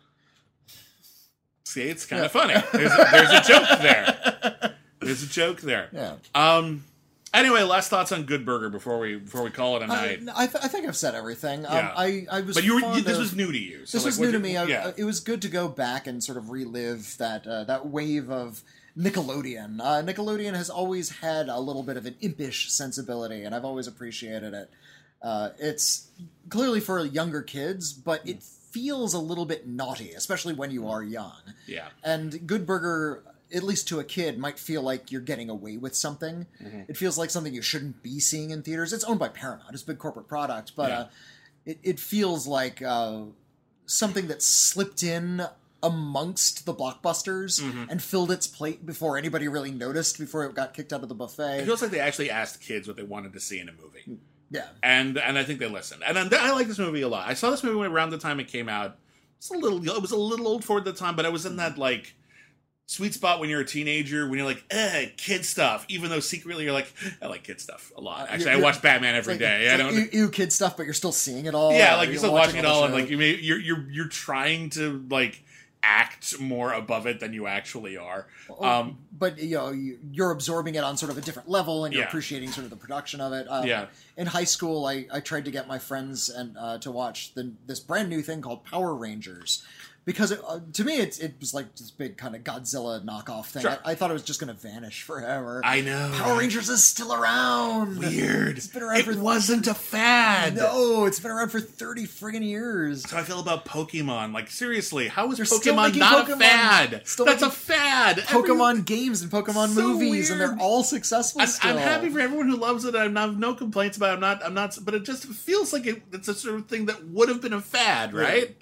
See, it's kind of funny. There's a, there's a joke there. There's a joke there. Yeah. Um. Anyway, last thoughts on Good Burger before we before we call it a I, night. I, th- I think I've said everything. Um, Yeah. I, I was but you were fond you, this of- was new to you. So This like, was what new to did- me. I, yeah. It was good to go back and sort of relive that uh, that wave of Nickelodeon. Uh, Nickelodeon has always had a little bit of an impish sensibility, and I've always appreciated it. Uh, it's clearly for younger kids, but it feels a little bit naughty, especially when you are young. yeah. And Good Burger, at least to a kid, might feel like you're getting away with something. Mm-hmm. It feels like something you shouldn't be seeing in theaters. It's owned by Paramount. It's a big corporate product, but Yeah. uh, it, it feels like uh, something that slipped in amongst the blockbusters Mm-hmm. and filled its plate before anybody really noticed, before it got kicked out of the It buffet. feels like they actually asked kids what they wanted to see in a movie. Yeah. and and I think they listened. And I, I like this movie a lot. I saw this movie around the time it came out. It's a little, it was a little old for it at the time, but I was in that like sweet spot when you're a teenager, when you're like, eh, kid stuff. Even though secretly you're like, I like kid stuff a lot. Actually, I you're- watch Batman It's every like, day. it's I like don't. ew, ew, kid stuff, but you're still seeing it all. yeah, Uh, like you're you're still watching it all, the and show. like you may you're you're you're trying to like act more above it than you actually are. Um, but you know you- you're absorbing it on sort of a different level, and you're Yeah. appreciating sort of the production of it. Uh, Yeah. In high school, I, I tried to get my friends and uh, to watch the, this brand new thing called Power Rangers, because it, uh, to me it, it was like this big kind of Godzilla knockoff thing. Sure. I, I thought it was just going to vanish forever. I know. Power Rangers is still around. Weird. It's been around It for wasn't a fad. no, it's been around for thirty friggin' years. That's how I feel about Pokemon. Like, seriously, how is They're still Pokemon making not a Pokemon- fad? still That's a making fad. Pokemon games and Pokemon So movies, and weird. they're all successful. I'm, still. I'm happy for everyone who loves it. I'm not, I have no complaints about it. I'm not. I'm not. But it just feels like it, it's a sort of thing that would have been a fad, right?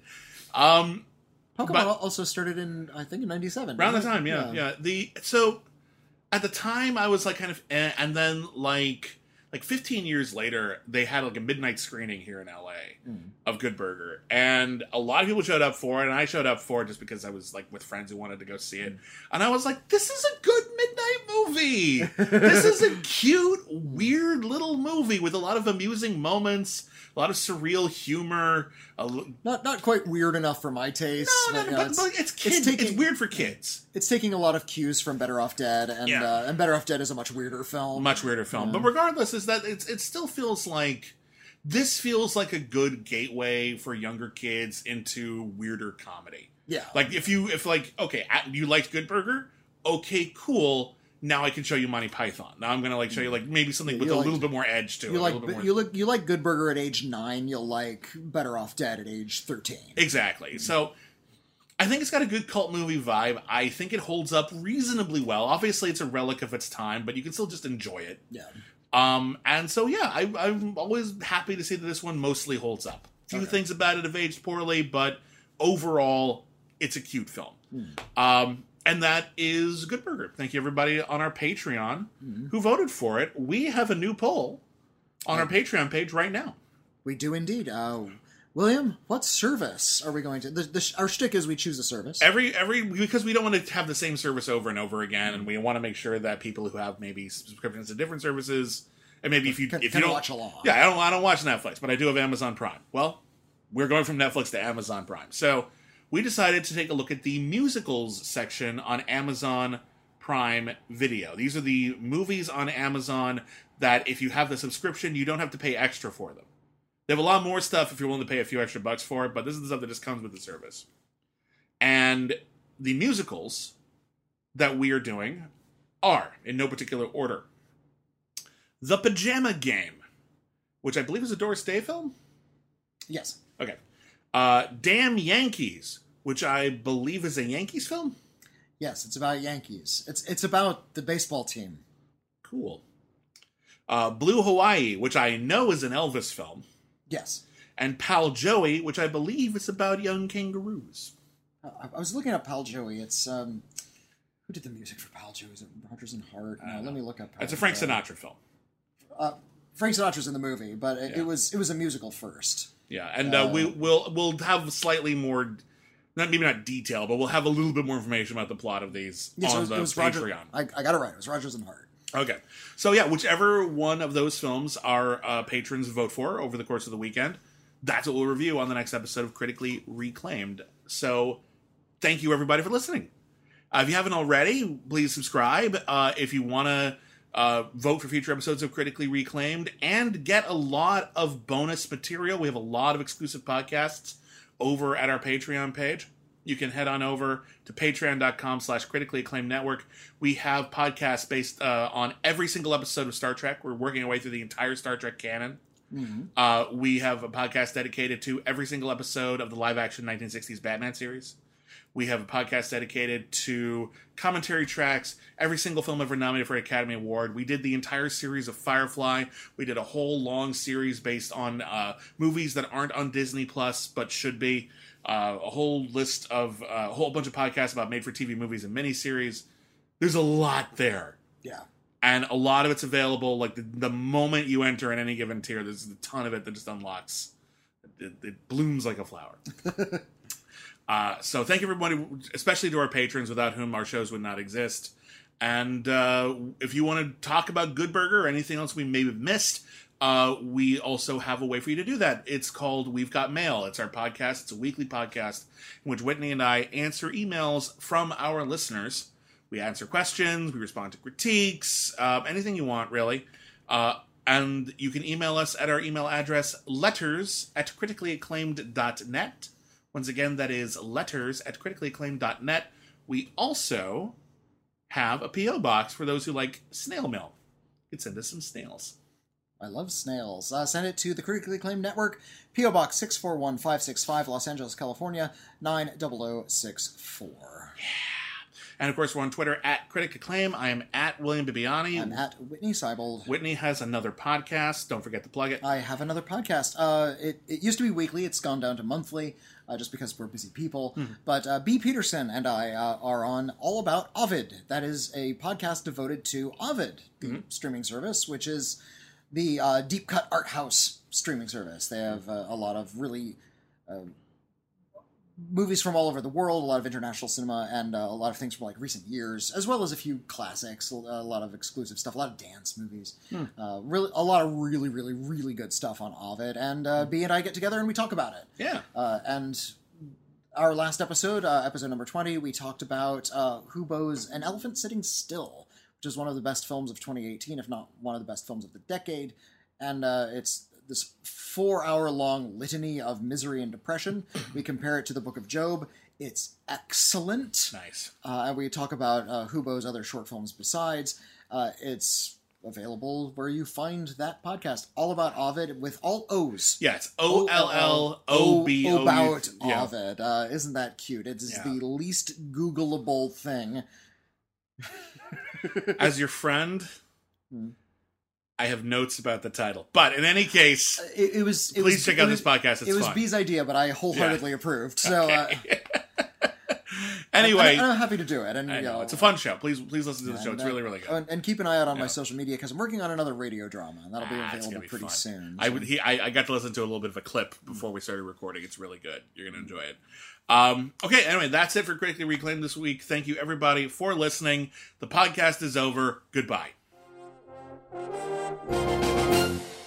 Um, Pokemon but- also started in, I think, in ninety-seven. around the didn't it? time, yeah, yeah. The so at the time I was like kind of, eh, and then like like fifteen years later, they had like a midnight screening here in L A Mm. of Good Burger, and a lot of people showed up for it, and I showed up for it just because I was like with friends who wanted to go see it, and I was like, this is a good midnight movie. This is a cute, weird little movie with a lot of amusing moments, a lot of surreal humor. A, l- Not not quite weird enough for my taste. no, no, you know, but, but it's kids. It's, taking- weird for kids. It's taking a lot of cues from Better Off Dead, and Yeah. uh, and Better Off Dead is a much weirder film. Much weirder film. But regardless, is that it's, it still feels like this feels like a good gateway for younger kids into weirder comedy. Yeah. Like if you if like okay, you liked Good Burger, okay, cool. Now I can show you Monty Python. Now I'm gonna like show you like maybe something with You a like- little bit more edge to it. You a like little bit more... you like you like Good Burger at age nine. You'll like Better Off Dead at age thirteen. Exactly. So I think it's got a good cult movie vibe. I think it holds up reasonably well. Obviously, it's a relic of its time, but you can still just enjoy it. Yeah. Um, and so yeah, I, I'm always happy to see that this one mostly holds up. A few Okay. things about it have aged poorly, but overall, it's a cute film. Hmm. Um, and that is Good Burger. Thank you everybody on our Patreon Hmm. who voted for it. We have a new poll on our Patreon page right now. We do indeed. Uh, William, what service are we going to? The, the, our shtick is we choose a service. Every every because we don't want to have the same service over and over again, and we want to make sure that people who have maybe subscriptions to different services, and maybe if you Can- if can you don't watch along. yeah, I don't I don't watch Netflix, but I do have Amazon Prime. Well, we're going from Netflix to Amazon Prime, so we decided to take a look at the musicals section on Amazon Prime Video. These are the movies on Amazon that if you have the subscription, you don't have to pay extra for them. They have a lot more stuff if you're willing to pay a few extra bucks for it, but this is the stuff that just comes with the service. And the musicals that we are doing are, in no particular order, The Pajama Game, which I believe is a Doris Day film? Yes. Okay. Uh, Damn Yankees, which I believe is a Yankees film? Yes, it's about Yankees. It's it's about the baseball team. Cool. Uh, Blue Hawaii, which I know is an Elvis film. Yes. And Pal Joey, which I believe is about young kangaroos. I, I was looking at Pal Joey. It's um, who did the music for Pal Joey? Is it Rodgers and Hart? No, let me look up. Pal It's a Frank Joey. Sinatra film. Uh, Frank Sinatra's in the movie, but it, Yeah. it was it was a musical first. Yeah, and uh, Uh, we we'll we'll have slightly more, not maybe not detail, but we'll have a little bit more information about the plot of these Yes, on it was, the it was Patreon. Roger. I, I got it right. It was Rodgers and Hart. Okay, so yeah, whichever one of those films our uh, patrons vote for over the course of the weekend, that's what we'll review on the next episode of Critically Reclaimed. So, thank you everybody for listening. Uh, if you haven't already, please subscribe. Uh, if you want to uh, vote for future episodes of Critically Reclaimed and get a lot of bonus material, we have a lot of exclusive podcasts over at our Patreon page. You can head on over to patreon.com slash critically acclaimed network. We have podcasts based uh, on every single episode of Star Trek. We're working our way through the entire Star Trek canon. Mm-hmm. Uh, we have a podcast dedicated to every single episode of the live-action nineteen sixties Batman series. We have a podcast dedicated to commentary tracks, every single film ever nominated for an Academy Award. We did the entire series of Firefly. We did a whole long series based on uh, movies that aren't on Disney Plus but should be. Uh, a whole list of uh, a whole bunch of podcasts about made-for-T V movies and miniseries. There's a lot there. Yeah. And a lot of it's available, like, the, the moment you enter in any given tier, there's a ton of it that just unlocks. It, it blooms like a flower. uh, so thank you, everybody, especially to our patrons, without whom our shows would not exist. And uh, if you want to talk about Good Burger or anything else we may have missed, uh, we also have a way for you to do that. It's called We've Got Mail. It's our podcast. It's a weekly podcast in which Whitney and I answer emails from our listeners. We answer questions, we respond to critiques, uh, anything you want, really. Uh, and you can email us at our email address, letters at critically acclaimed dot net. Once again, that is letters at critically acclaimed dot net. We also have a P O box for those who like snail mail. You can send us some snails. I love snails. Uh, send it to the Critically Acclaimed Network, P O Box six four one five six five, Los Angeles, California, nine zero zero six four. And of course, we're on Twitter at Critic Acclaim. I am at William Bibiani. I'm at Whitney Seibold. Whitney has another podcast. Don't forget to plug it. I have another podcast. Uh, it, it used to be weekly. It's gone down to monthly, uh, just because we're busy people. Mm-hmm. But uh, B. Peterson and I uh, are on All About Ovid. That is a podcast devoted to Ovid, the Mm-hmm. streaming service, which is the uh, deep cut art house streaming service. They have uh, a lot of really uh, movies from all over the world, a lot of international cinema, and uh, a lot of things from like recent years, as well as a few classics, a lot of exclusive stuff, a lot of dance movies, hmm. uh, really a lot of really, really, really good stuff on Ovid. And uh, B and I get together and we talk about it. Yeah. Uh, and our last episode, uh, episode number twenty, we talked about uh, Hubo's An Elephant Sitting Still, which is one of the best films of twenty eighteen, if not one of the best films of the decade. And uh, it's this four-hour-long litany of misery and depression. We compare it to the Book of Job. It's excellent. Nice. Uh, and we talk about uh, Hubo's other short films besides. Uh, it's available where you find that podcast. All About Ovid with all O's. Yeah, it's O L L O B O U. About yeah. Ovid. Uh, isn't that cute? It's yeah. the least Googleable thing. As your friend... Hmm. I have notes about the title. But in any case, it, it was. It please was, check out was, this podcast. It's It was fun. B's idea, but I wholeheartedly yeah. approved. So okay. uh, uh, anyway, I'm, I'm happy to do it. And I you know, know, it's a fun show. Please, please listen to the and, show. It's uh, really, really good. And, and keep an eye out on yeah. my social media because I'm working on another radio drama, and that'll be ah, available be pretty fun. soon. I so. would. He, I, I got to listen to a little bit of a clip before we started recording. It's really good. You're going to enjoy it. Um, okay. Anyway, that's it for Critically Reclaimed this week. Thank you, everybody, for listening. The podcast is over. Goodbye.